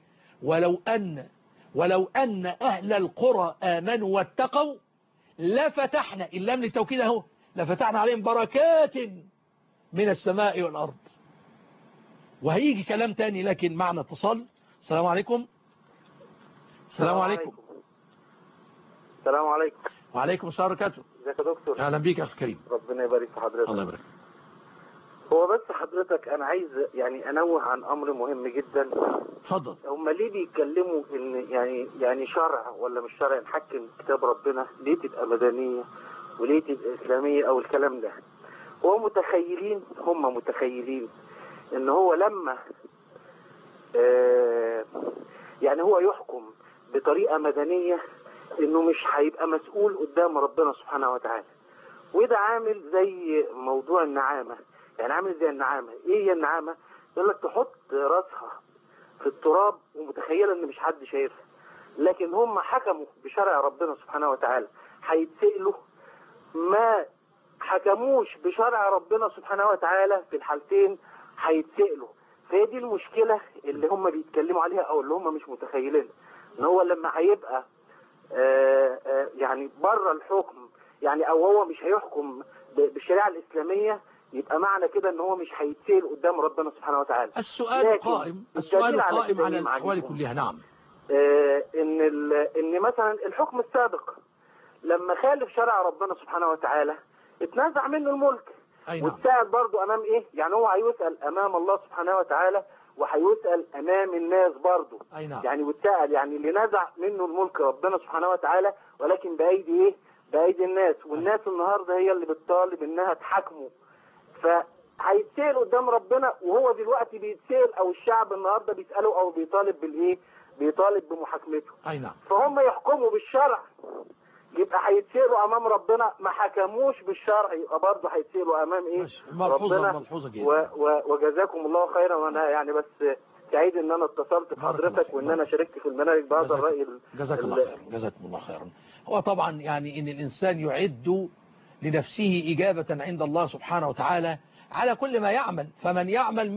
ولو أن أهل القرى آمنوا واتقوا لفتحنا، اللام للتوكيد اهو، لفتحنا عليهم بركات من السماء والأرض. وهيجي كلام تاني لكن معنا اتصال. السلام عليكم. السلام عليكم. السلام عليكم. وعليكم السلام ورحمة الله. ازيك يا دكتور؟ اهلا بيك يا اخي كريم. ربنا يبارك في حضرتك. الله يبارك. هو بس حضرتك انا عايز يعني انوه عن امر مهم جدا. اتفضل. هم ليه بيتكلموا ان يعني شرع ولا مش شرع نحكم كتاب ربنا؟ ليه تبقى مدنيه وليه تبقى اسلاميه او الكلام ده؟ هم متخيلين ان هو لما يعني هو يحكم بطريقه مدنيه انه مش هيبقى مسؤول قدام ربنا سبحانه وتعالى. وده عامل زي موضوع النعامة، يعني عامل زي النعامة. ايه هي النعامة؟ يقول لك تحط راسها في التراب ومتخيلة ان مش حد شايفها، لكن هم حكموا بشرع ربنا سبحانه وتعالى هيتسألوا. ما حكموش بشرع ربنا سبحانه وتعالى في الحالتين هيتسألوا. فهي دي المشكلة اللي هم بيتكلموا عليها او اللي هم مش متخيلين، ان هو لما هيبقى يعني بره الحكم، يعني او هو مش هيحكم بالشريعه الاسلاميه، يبقى معنى كده ان هو مش هيتسال قدام ربنا سبحانه وتعالى. السؤال قائم على الاحوال كلها. نعم. ان مثلا الحكم السابق لما خالف شرع ربنا سبحانه وتعالى اتنازع منه الملك. نعم. واتسال برضه امام ايه؟ يعني هو هيسال امام الله سبحانه وتعالى وهيسأل أمام الناس برضه. نعم. يعني واتسأل، يعني اللي نزع منه الملك ربنا سبحانه وتعالى، ولكن بأيدي إيه؟ بأيدي الناس. والناس النهاردة هي اللي بتطالب إنها تحاكمه، فهيتسأل قدام ربنا. وهو دلوقتي بيتسأل، أو الشعب النهاردة بيسأله أو بيطالب بالإيه؟ بيطالب بمحاكمته. نعم. فهم يحكموا بالشرع، يبقى هيتسألوا امام ربنا. ما حكموش بالشرع يبقى برضه هيتسألوا امام ايه؟ ربنا. ملحوظة جدا. وجزاكم الله خيرا. وانا يعني بس سعيد ان انا اتصلت بحضرتك وان انا شاركت في البرنامج بهذا الراي. جزاك الله خيرا. جزاكم الله خيرا. هو طبعا يعني ان الانسان يعد لنفسه اجابة عند الله سبحانه وتعالى على كل ما يعمل. فمن يعمل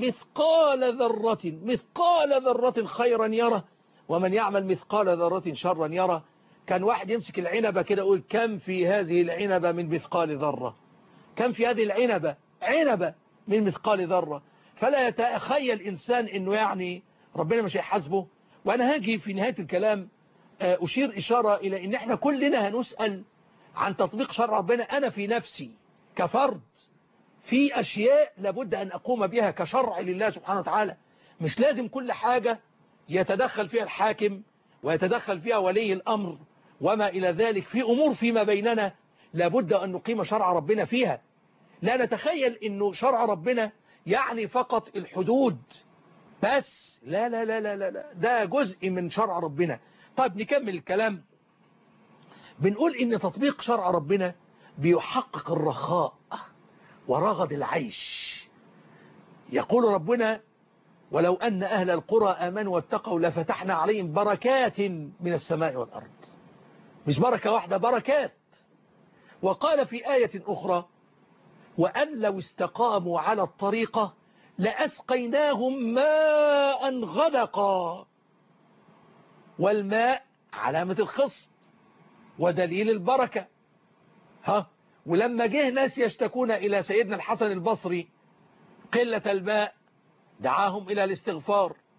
مثقال ذرة خيرا يره، ومن يعمل مثقال ذرة شرا يره. كان واحد يمسك العنبة كده يقول: كم في هذه العنبة من مثقال ذرة؟ كم في هذه العنبة عنبة من مثقال ذرة؟ فلا يتخيل إنسان إنه يعني ربنا مش هيحاسبه. وأنا هاجي في نهاية الكلام أشير إشارة إلى إن إحنا كلنا هنسأل عن تطبيق شرع ربنا. أنا في نفسي كفرد في أشياء لابد أن أقوم بها كشرع لله سبحانه وتعالى. مش لازم كل حاجة يتدخل فيها الحاكم ويتدخل فيها ولي الأمر وما إلى ذلك. في أمور فيما بيننا لابد أن نقيم شرع ربنا فيها. لا نتخيل أنه شرع ربنا يعني فقط الحدود بس. لا لا لا لا لا، ده جزء من شرع ربنا. طيب نكمل الكلام. بنقول إن تطبيق شرع ربنا بيحقق الرخاء ورغد العيش. يقول ربنا: ولو أن أهل القرى آمنوا واتقوا لفتحنا عليهم بركات من السماء والأرض. مش بركة واحدة، بركات. وقال في آية أخرى: وأن لو استقاموا على الطريقة لأسقيناهم ماء غدقا. والماء علامة الخصب ودليل البركة. ولما جه ناس يشتكون إلى سيدنا الحسن البصري قلة الماء دعاهم إلى الاستغفار.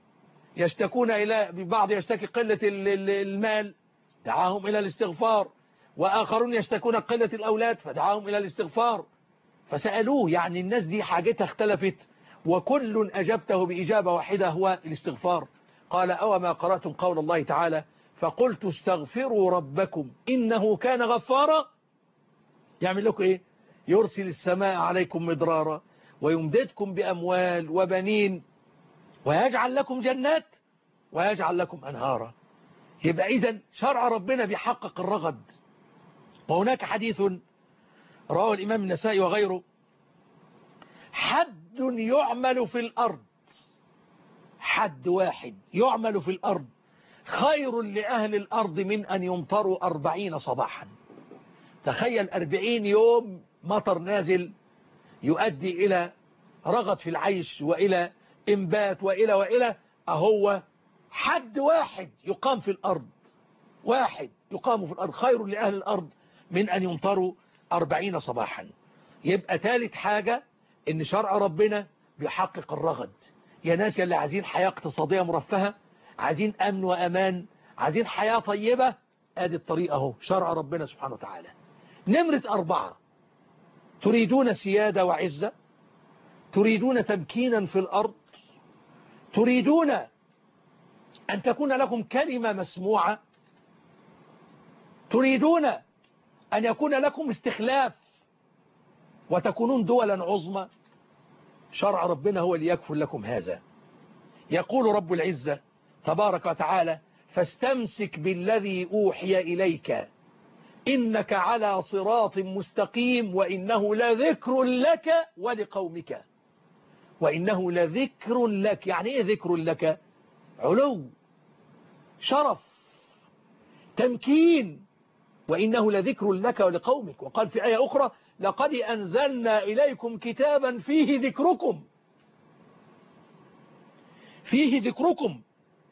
يشتكون إلى بعض يشتكي قلة المال دعاهم إلى الاستغفار، وآخرون يشتكون قلة الأولاد فدعاهم إلى الاستغفار. فسألوه يعني الناس دي حاجتها اختلفت وكل أجبته بإجابة واحدة هو الاستغفار. قال أو ما قرأتم قول الله تعالى فقلت استغفروا ربكم إنه كان غفارا. يعمل لكم إيه؟ يرسل السماء عليكم مدرارا ويمددكم بأموال وبنين ويجعل لكم جنات ويجعل لكم أنهارا. يبقى إذن شرع ربنا بيحقق الرغد. وهناك حديث رواه الإمام النسائي وغيره حد يعمل في الأرض، حد واحد يعمل في الأرض خير لأهل الأرض من أن يمطروا 40 صباحا. تخيل 40 يوم مطر نازل يؤدي إلى رغد في العيش وإلى إنبات وإلى أهو حد واحد يقام في الأرض، واحد يقام في الأرض خير لأهل الأرض من أن يمطروا 40 صباحا. يبقى ثالث حاجة إن شرع ربنا بيحقق الرغد. يا ناس اللي عايزين حياة اقتصادية مرفهة، عايزين أمن وأمان، عايزين حياة طيبة، ادي الطريقة اهو شرع ربنا سبحانه وتعالى. نمرة 4 تريدون سيادة وعزة، تريدون تمكينا في الأرض، تريدون أن تكون لكم كلمة مسموعة، تريدون أن يكون لكم استخلاف وتكونون دولا عظمى. شرع ربنا هو اللي يكفل لكم هذا. يقول رب العزة تبارك وتعالى فاستمسك بالذي أوحي إليك إنك على صراط مستقيم وإنه لذكر لك ولقومك. وإنه لذكر لك، يعني إيه ذكر لك؟ علو، شرف، تمكين. وإنه لذكر لك ولقومك. وقال في آية أخرى لقد أنزلنا إليكم كتابا فيه ذكركم، فيه ذكركم.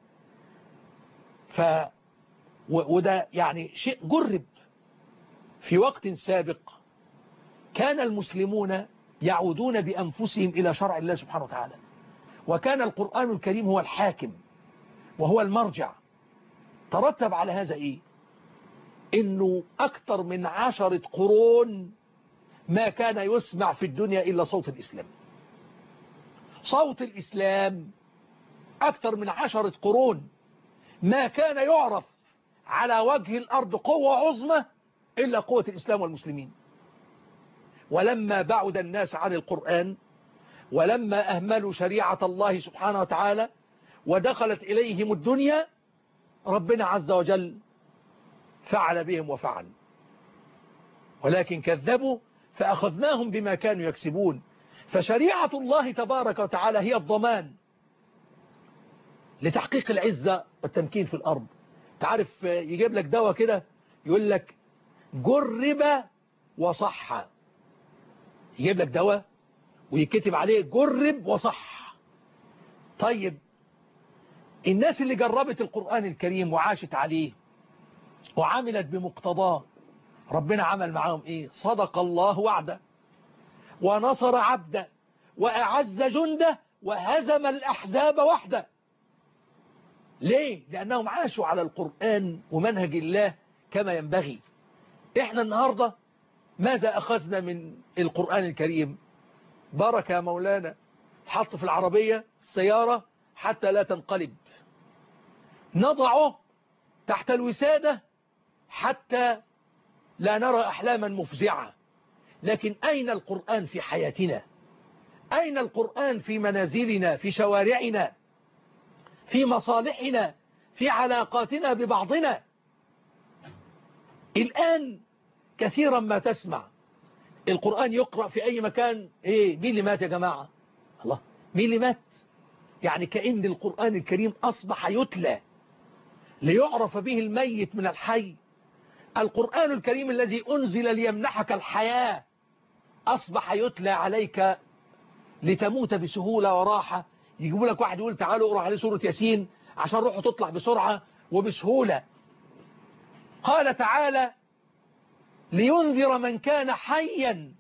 وده يعني شيء جرب. في وقت سابق كان المسلمون يعودون بأنفسهم إلى شرع الله سبحانه وتعالى، وكان القرآن الكريم هو الحاكم وهو المرجع. ترتب على هذا إيه؟ إنه أكثر من 10 قرون ما كان يسمع في الدنيا إلا صوت الإسلام. صوت الإسلام أكثر من 10 قرون ما كان يعرف على وجه الأرض قوة عظمى إلا قوة الإسلام والمسلمين. ولما بعد الناس عن القرآن، ولما أهملوا شريعة الله سبحانه وتعالى ودخلت إليهم الدنيا، ربنا عز وجل فعل بهم وفعل، ولكن كذبوا فأخذناهم بما كانوا يكسبون. فشريعة الله تبارك وتعالى هي الضمان لتحقيق العزة والتمكين في الأرض. تعرف يجيب لك دواء كده يقول لك جرب وصح، يجيب لك دواء ويكتب عليه جرب وصح. طيب الناس اللي جربت القرآن الكريم وعاشت عليه وعملت بمقتضاه، ربنا عمل معاهم ايه؟ صدق الله وعده ونصر عبده وأعز جنده وهزم الأحزاب وحده. ليه؟ لأنهم عاشوا على القرآن ومنهج الله كما ينبغي. احنا النهاردة ماذا أخذنا من القرآن الكريم؟ بركة يا مولانا، تحط في العربية السيارة حتى لا تنقلب، نضعه تحت الوسادة حتى لا نرى أحلاما مفزعة. لكن أين القرآن في حياتنا؟ أين القرآن في منازلنا، في شوارعنا، في مصالحنا، في علاقاتنا ببعضنا؟ الآن كثيرا ما تسمع القرآن يقرأ في أي مكان، إيه مين اللي مات يا جماعة؟ الله، مين اللي مات؟ يعني كأن القرآن الكريم أصبح يتلى ليعرف به الميت من الحي. القرآن الكريم الذي أنزل ليمنحك الحياة أصبح يتلى عليك لتموت بسهولة وراحة. يجيبوا لك واحد يقول تعالوا اقرأ عليه سورة ياسين عشان روحه تطلع بسرعة وبسهولة. قال تعالى لينذر من كان حيا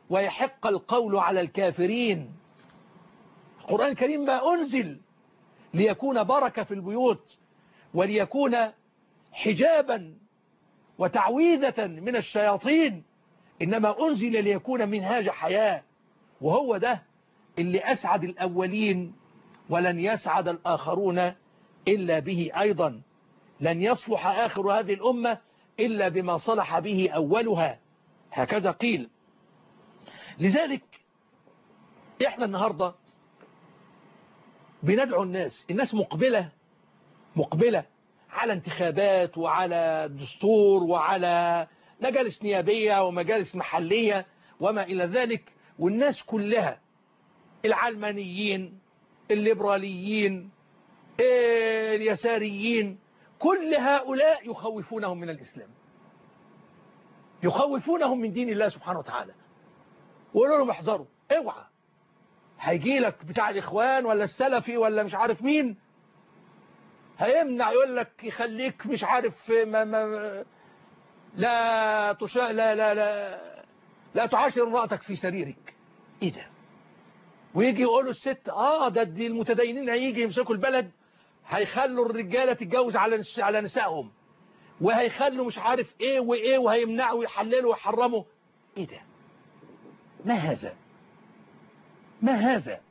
ويحق القول على الكافرين. القرآن الكريم ما أنزل ليكون بركة في البيوت، وليكون حجابا وتعويذة من الشياطين، إنما أنزل ليكون منهاج حياة. وهو ده اللي أسعد الأولين، ولن يسعد الآخرون إلا به أيضا. لن يصلح آخر هذه الأمة إلا بما صلح به أولها، هكذا قيل. لذلك إحنا النهاردة بندعو الناس مقبلة على انتخابات وعلى دستور وعلى مجالس نيابية ومجالس محلية وما إلى ذلك. والناس كلها، العلمانيين، الليبراليين، اليساريين، كل هؤلاء يخوفونهم من الإسلام، يخوفونهم من دين الله سبحانه وتعالى، ويقولوا لهم احذروا، اوعى هيجي لك بتاع الإخوان ولا السلفي ولا مش عارف مين، هيمنع، يقول لك يخليك مش عارف لا تعاشر امرأتك في سريرك. ايه ده؟ ويجي يقولوا الست ده دي المتدينين هيجي يمسكوا البلد، هيخلوا الرجالة تتجوز على نسائهم، وهيخلوا مش عارف ايه وايه، وهيمنعوا ويحللوا ويحرموا. ايه ده؟ ما هذا؟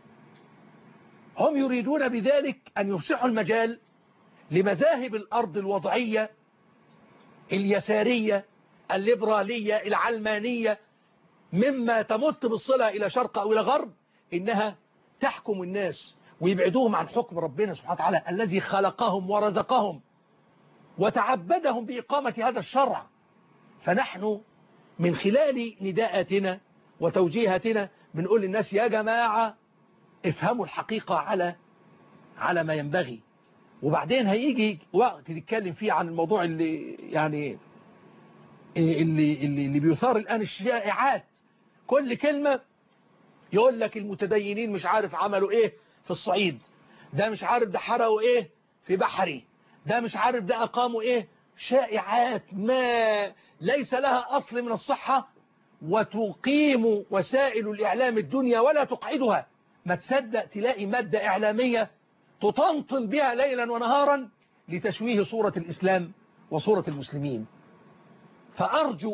هم يريدون بذلك أن يفسحوا المجال لمذاهب الأرض الوضعية اليسارية الليبرالية العلمانية، مما تمت بالصلة إلى شرق أو إلى غرب، إنها تحكم الناس ويبعدوهم عن حكم ربنا سبحانه وتعالى الذي خلقهم ورزقهم وتعبدهم بإقامة هذا الشرع. فنحن من خلال نداءاتنا وتوجيهاتنا بنقول للناس يا جماعة افهموا الحقيقة على ما ينبغي. وبعدين هيجي وقت نتكلم فيه عن الموضوع اللي يعني اللي بيثار الآن، الشائعات. كل كلمة يقول لك المتدينين مش عارف عملوا ايه في الصعيد، ده مش عارف ده حرقوا ايه في بحري، ده مش عارف ده أقاموا ايه. شائعات ما ليس لها أصل من الصحة، وتقيم وسائل الإعلام الدنيا ولا تقعدها. ما تصدق تلاقي مادة إعلامية تطنطن بها ليلا ونهارا لتشويه صورة الإسلام وصورة المسلمين. فأرجو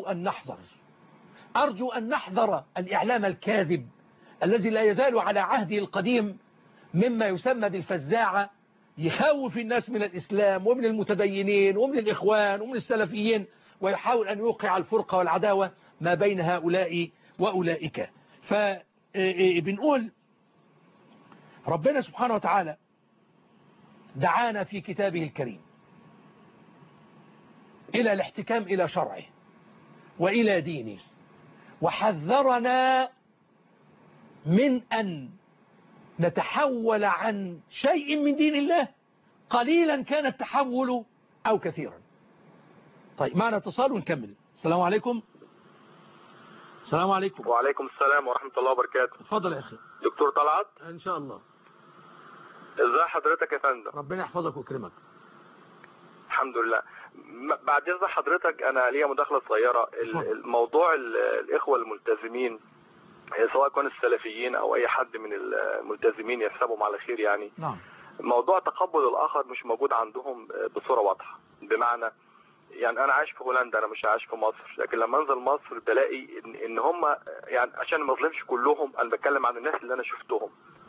أن نحذر الإعلام الكاذب الذي لا يزال على عهده القديم مما يسمى بالفزاعة، يخوف الناس من الإسلام ومن المتدينين ومن الإخوان ومن السلفيين، ويحاول أن يوقع الفرقة والعداوة ما بين هؤلاء وأولئك. فبنقول ربنا سبحانه وتعالى دعانا في كتابه الكريم إلى الاحتكام إلى شرعه وإلى دينه، وحذرنا من أن نتحول عن شيء من دين الله، قليلا كان التحول أو كثيرا. طيب معنا اتصال ونكمل. السلام عليكم. السلام عليكم. وعليكم السلام ورحمة الله وبركاته. اتفضل يا أخي. دكتور طلعت. إن شاء الله. ازي حضرتك يا فندم؟ ربنا يحفظك ويكرمك. الحمد لله. بعد إذن حضرتك أنا ليا مداخلة صغيرة. الموضوع الإخوة الملتزمين سواء كانوا السلفيين أو أي حد من الملتزمين يحسبهم على خير يعني. نعم. موضوع تقبل الآخر مش موجود عندهم بصورة واضحة. بمعنى يعني أنا عايش في هولندا، أنا مش عايش في مصر، لكن لما أنزل مصر بلاقي إن هم يعني عشان ما أظلمش كلهم، أنا بتكلم عن الناس اللي أنا شفتهم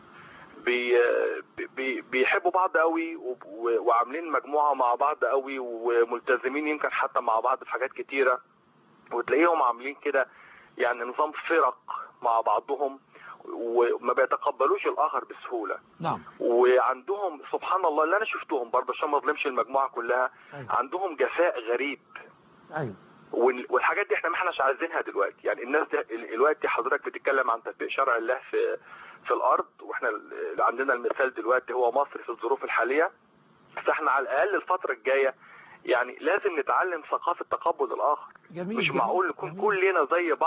بيحبوا بعض قوي وعاملين مجموعة مع بعض قوي وملتزمين يمكن حتى مع بعض في حاجات كتيرة، وتلاقيهم عاملين كده يعني نظام فرق مع بعضهم وما بيتقبلوش الآخر بسهولة. نعم. وعندهم سبحان الله اللي أنا شفتهم برضه عشان ما أظلمش المجموعة كلها. أيوة. عندهم جفاء غريب. أيوة. والحاجات دي احنا ما احناش عايزينها دلوقتي. يعني الناس دلوقتي حضرتك بتتكلم عن تطبيق شرع الله في الارض، واحنا عندنا المثال دلوقتي هو مصر في الظروف الحاليه. فاحنا على الاقل الفتره الجايه يعني لازم نتعلم ثقافه تقبل الاخر. جميل. مش معقول نكون كلنا زي بعض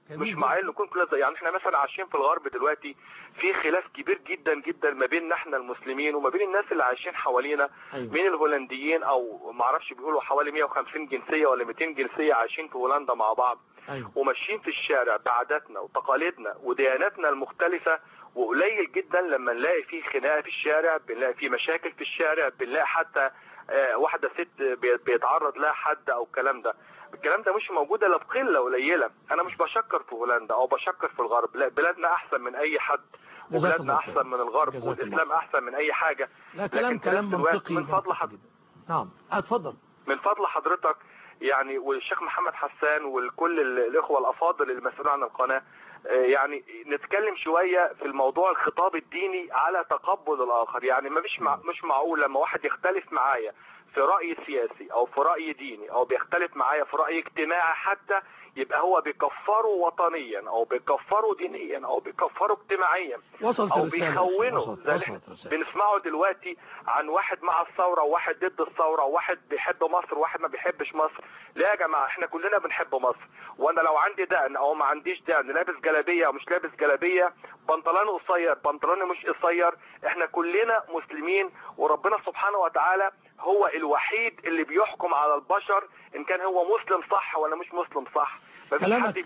مش مع انه يكون كل يعني احنا مثلا عايشين في الغرب دلوقتي في خلاف كبير جدا جدا ما بيننا احنا المسلمين وما بين الناس اللي عايشين حوالينا. أيوة. من الهولنديين او ما اعرفش بيقولوا حوالي 150 جنسيه ولا 200 جنسيه عايشين في هولندا مع بعض. أيوة. وماشيين في الشارع بعاداتنا وتقاليدنا ودياناتنا المختلفه، وقليل جدا لما نلاقي فيه خناقه في الشارع، بنلاقي فيه مشاكل في الشارع، بنلاقي حتى واحده ست بيتعرض لها حد او الكلام ده. الكلام ده مش موجود الا بقله قليله. انا مش بشكر في هولندا او بشكر في الغرب، لا، بلادنا احسن من اي حد وبلادنا احسن من الغرب والاسلام احسن من اي حاجه. لا كلام منطقي. من فضل حضرتك، نعم اتفضل. من فضل حضرتك يعني والشيخ محمد حسان وكل الاخوه الافاضل المسؤولين عن القناه، يعني نتكلم شويه في الموضوع الخطاب الديني على تقبل الاخر. يعني ما مش معقول لما واحد يختلف معايا في رأي سياسي او في رأي ديني او بيختلف معايا في رأي اجتماعي حتى، يبقى هو بيكفره وطنيا او بيكفره دينيا او بيكفره اجتماعيا او بيخونه. بنسمعه دلوقتي عن واحد مع الثوره وواحد ضد الثوره وواحد بيحب مصر وواحد ما بيحبش مصر. لا يا جماعه، احنا كلنا بنحب مصر، وانا لو عندي دقن او ما عنديش دقن، لابس جلابيه او مش لابس جلابيه، بنطلون قصير بنطلون مش قصير، احنا كلنا مسلمين. وربنا سبحانه وتعالى هو الوحيد اللي بيحكم على البشر ان كان هو مسلم صح ولا مش مسلم صح. كلامك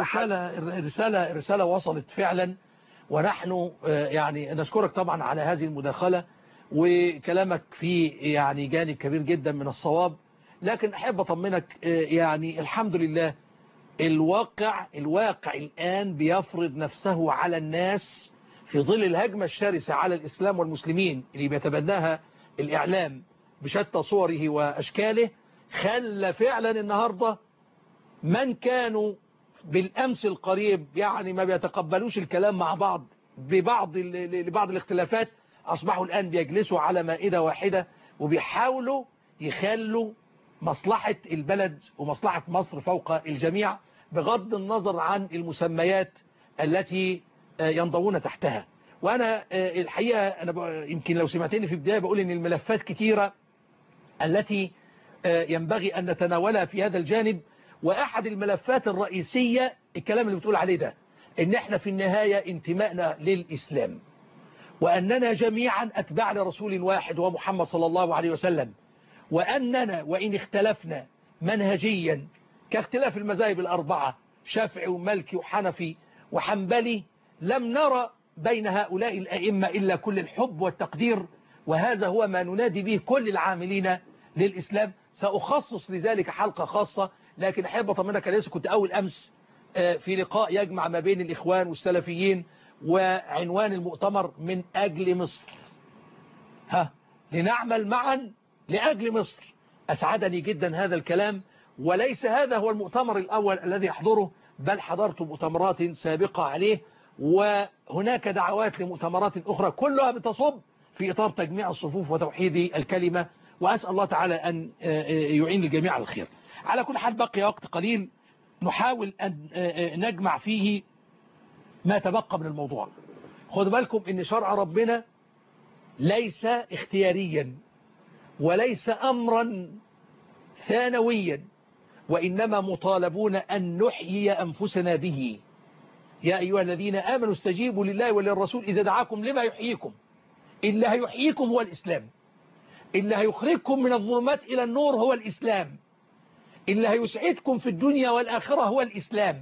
رسالة وصلت فعلا، ونحن يعني نشكرك طبعا على هذه المداخلة، وكلامك فيه يعني جانب كبير جدا من الصواب. لكن أحب أطمنك يعني الحمد لله الواقع الآن بيفرض نفسه على الناس في ظل الهجمة الشرسة على الإسلام والمسلمين اللي بيتبناها الإعلام بشتى صوره وأشكاله. خلى فعلا النهاردة من كانوا بالأمس القريب يعني ما بيتقبلوش الكلام مع بعض لبعض الاختلافات، أصبحوا الآن بيجلسوا على مائدة واحدة وبيحاولوا يخلوا مصلحة البلد ومصلحة مصر فوق الجميع، بغض النظر عن المسميات التي ينضوون تحتها. وأنا الحقيقة أنا يمكن لو سمعتني في البداية بقول إن الملفات كتيرة التي ينبغي أن نتناولها في هذا الجانب، وأحد الملفات الرئيسية الكلام اللي بتقول عليه ده، إن احنا في النهاية انتمائنا للإسلام، وأننا جميعا أتباع لرسول واحد ومحمد صلى الله عليه وسلم، وأننا وإن اختلفنا منهجيا كاختلاف المذاهب الأربعة شافعي ومالكي وحنفي وحنبلي، لم نرى بين هؤلاء الأئمة إلا كل الحب والتقدير، وهذا هو ما ننادي به كل العاملين للإسلام. سأخصص لذلك حلقة خاصة، لكن أحب أطمنك ليس كنت أول أمس في لقاء يجمع ما بين الإخوان والسلفيين، وعنوان المؤتمر من أجل مصر، لنعمل معا لأجل مصر. أسعدني جدا هذا الكلام، وليس هذا هو المؤتمر الأول الذي أحضره، بل حضرت مؤتمرات سابقة عليه، وهناك دعوات لمؤتمرات أخرى كلها بتصب في إطار تجميع الصفوف وتوحيد الكلمة، وأسأل الله تعالى أن يعين الجميع على الخير. على كل حال بقي وقت قليل نحاول أن نجمع فيه ما تبقى من الموضوع. خدوا بالكم أن شرع ربنا ليس اختياريا وليس أمرا ثانويا، وإنما مطالبون أن نحيي أنفسنا به. يا أيها الذين آمنوا استجيبوا لله وللرسول إذا دعاكم لما يحييكم. اللي هيحييكم هو الإسلام، اللي هيخرجكم من الظلمات إلى النور هو الإسلام، اللي هيسعدكم في الدنيا والآخرة هو الإسلام.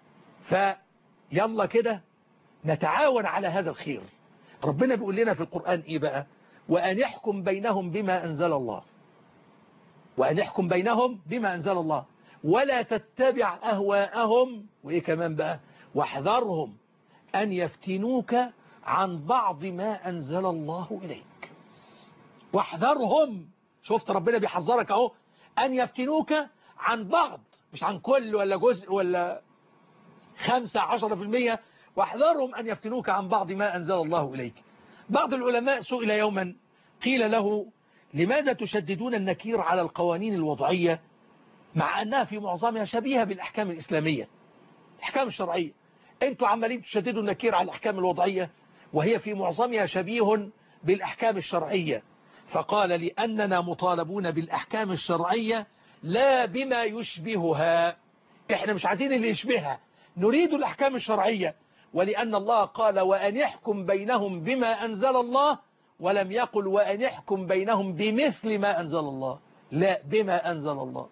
فيلا كده نتعاون على هذا الخير. ربنا بيقول لنا في القرآن إيه بقى؟ وأن يحكم بينهم بما أنزل الله، وأن يحكم بينهم بما أنزل الله ولا تتبع أهواءهم، وإيه كمان بقى؟ واحذرهم أن يفتنوك عن بعض ما أنزل الله إليك. واحذرهم، شفت ربنا بيحذرك اهو، أن يفتنوك عن بعض، مش عن كل ولا جزء ولا 5-10%. واحذرهم أن يفتنوك عن بعض ما أنزل الله إليك. بعض العلماء سئل يوما قيل له لماذا تشددون النكير على القوانين الوضعية مع أنها في معظمها شبيهة بالأحكام الإسلامية الأحكام الشرعية؟ أنتوا عمالين تشددوا النكير على الأحكام الوضعية وهي في معظمها شبيه بالأحكام الشرعية. فقال لأننا مطالبون بالأحكام الشرعية لا بما يشبهها. احنا مش عايزين اللي يشبهها، نريد الأحكام الشرعية، ولأن الله قال وأن يحكم بينهم بما أنزل الله، ولم يقل وأن يحكم بينهم بمثل ما أنزل الله، لا، بما أنزل الله.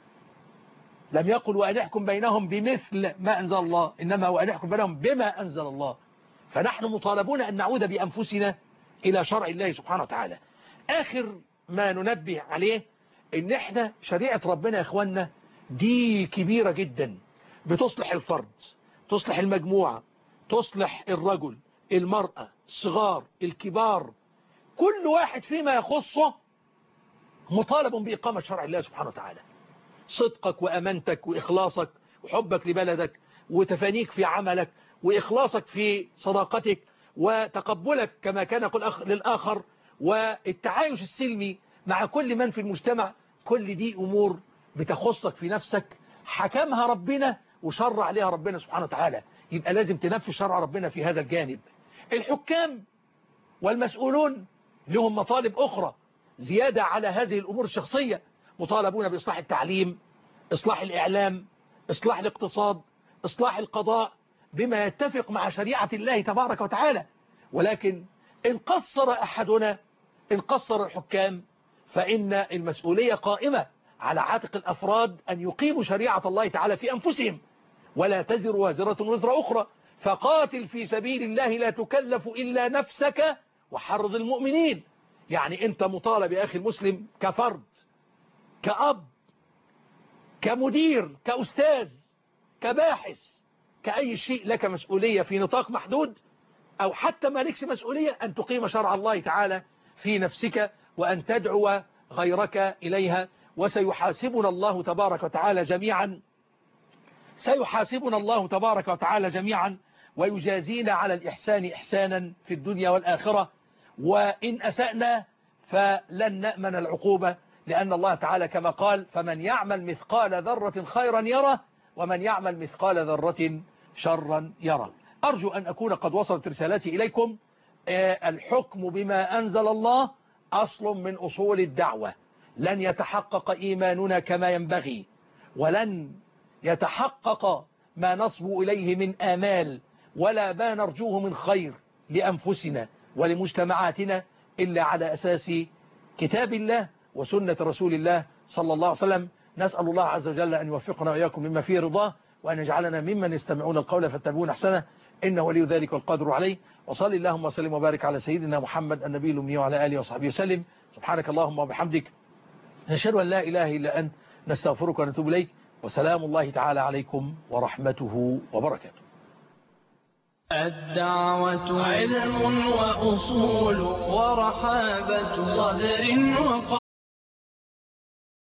لم يقل وأن يحكم بينهم بمثل ما أنزل الله، إنما وأن يحكم بينهم بما أنزل الله. فنحن مطالبون أن نعود بأنفسنا إلى شرع الله سبحانه وتعالى. آخر ما ننبه عليه إن إحنا شريعة ربنا يا إخواننا دي كبيرة جدا، بتصلح الفرد، تصلح المجموعة، تصلح الرجل، المرأة، الصغار، الكبار، كل واحد فيما يخصه مطالب بإقامة شرع الله سبحانه وتعالى. صدقك وأمانتك وإخلاصك وحبك لبلدك وتفانيك في عملك وإخلاصك في صداقتك وتقبلك كما كان يقول للآخر والتعايش السلمي مع كل من في المجتمع، كل دي أمور بتخصك في نفسك، حكمها ربنا وشرع عليها ربنا سبحانه وتعالى، يبقى لازم تنفذ شرع ربنا في هذا الجانب. الحكام والمسؤولون لهم مطالب أخرى زيادة على هذه الأمور الشخصية، مطالبون بإصلاح التعليم، إصلاح الإعلام، إصلاح الاقتصاد، إصلاح القضاء، بما يتفق مع شريعة الله تبارك وتعالى. ولكن إن قصر أحدنا، إن قصر الحكام، فإن المسؤولية قائمة على عاتق الأفراد أن يقيموا شريعة الله تعالى في أنفسهم، ولا تزر وازرة وزر أخرى. فقاتل في سبيل الله لا تكلف إلا نفسك وحرض المؤمنين. يعني أنت مطالب يا أخي المسلم كفرد، كأب، كمدير، كأستاذ، كباحث، كأي شيء لك مسؤولية في نطاق محدود، أو حتى ما لكش مسؤولية، أن تقيم شرع الله تعالى في نفسك وأن تدعو غيرك إليها. وسيحاسبنا الله تبارك وتعالى جميعا، سيحاسبنا الله تبارك وتعالى جميعا ويجازينا على الإحسان إحسانا في الدنيا والآخرة. وإن أسأنا فلن نأمن العقوبة، لأن الله تعالى كما قال فمن يعمل مثقال ذرة خيرا يره ومن يعمل مثقال ذرة شرا يره. أرجو أن أكون قد وصلت رسالتي إليكم. الحكم بما أنزل الله أصل من أصول الدعوة. لن يتحقق إيماننا كما ينبغي، ولن يتحقق ما نصبو إليه من آمال ولا ما نرجوه من خير لأنفسنا ولمجتمعاتنا إلا على أساس كتاب الله وسنة رسول الله صلى الله عليه وسلم. نسأل الله عز وجل أن يوفقنا وإياكم مما فيه رضاه، وأن يجعلنا ممن يستمعون القول فاتبعون أحسنه، إنه ولي ذلك والقادر عليه. وصلي اللهم وسلم وبارك على سيدنا محمد النبي الأمي وعلى آله وصحبه وسلم. سبحانك اللهم وبحمدك، نشهد أن لا إله إلا أنت، نستغفرك ونتوب إليك. وسلام الله تعالى عليكم ورحمته وبركاته. الدعوة علم وأصول ورحابة صدر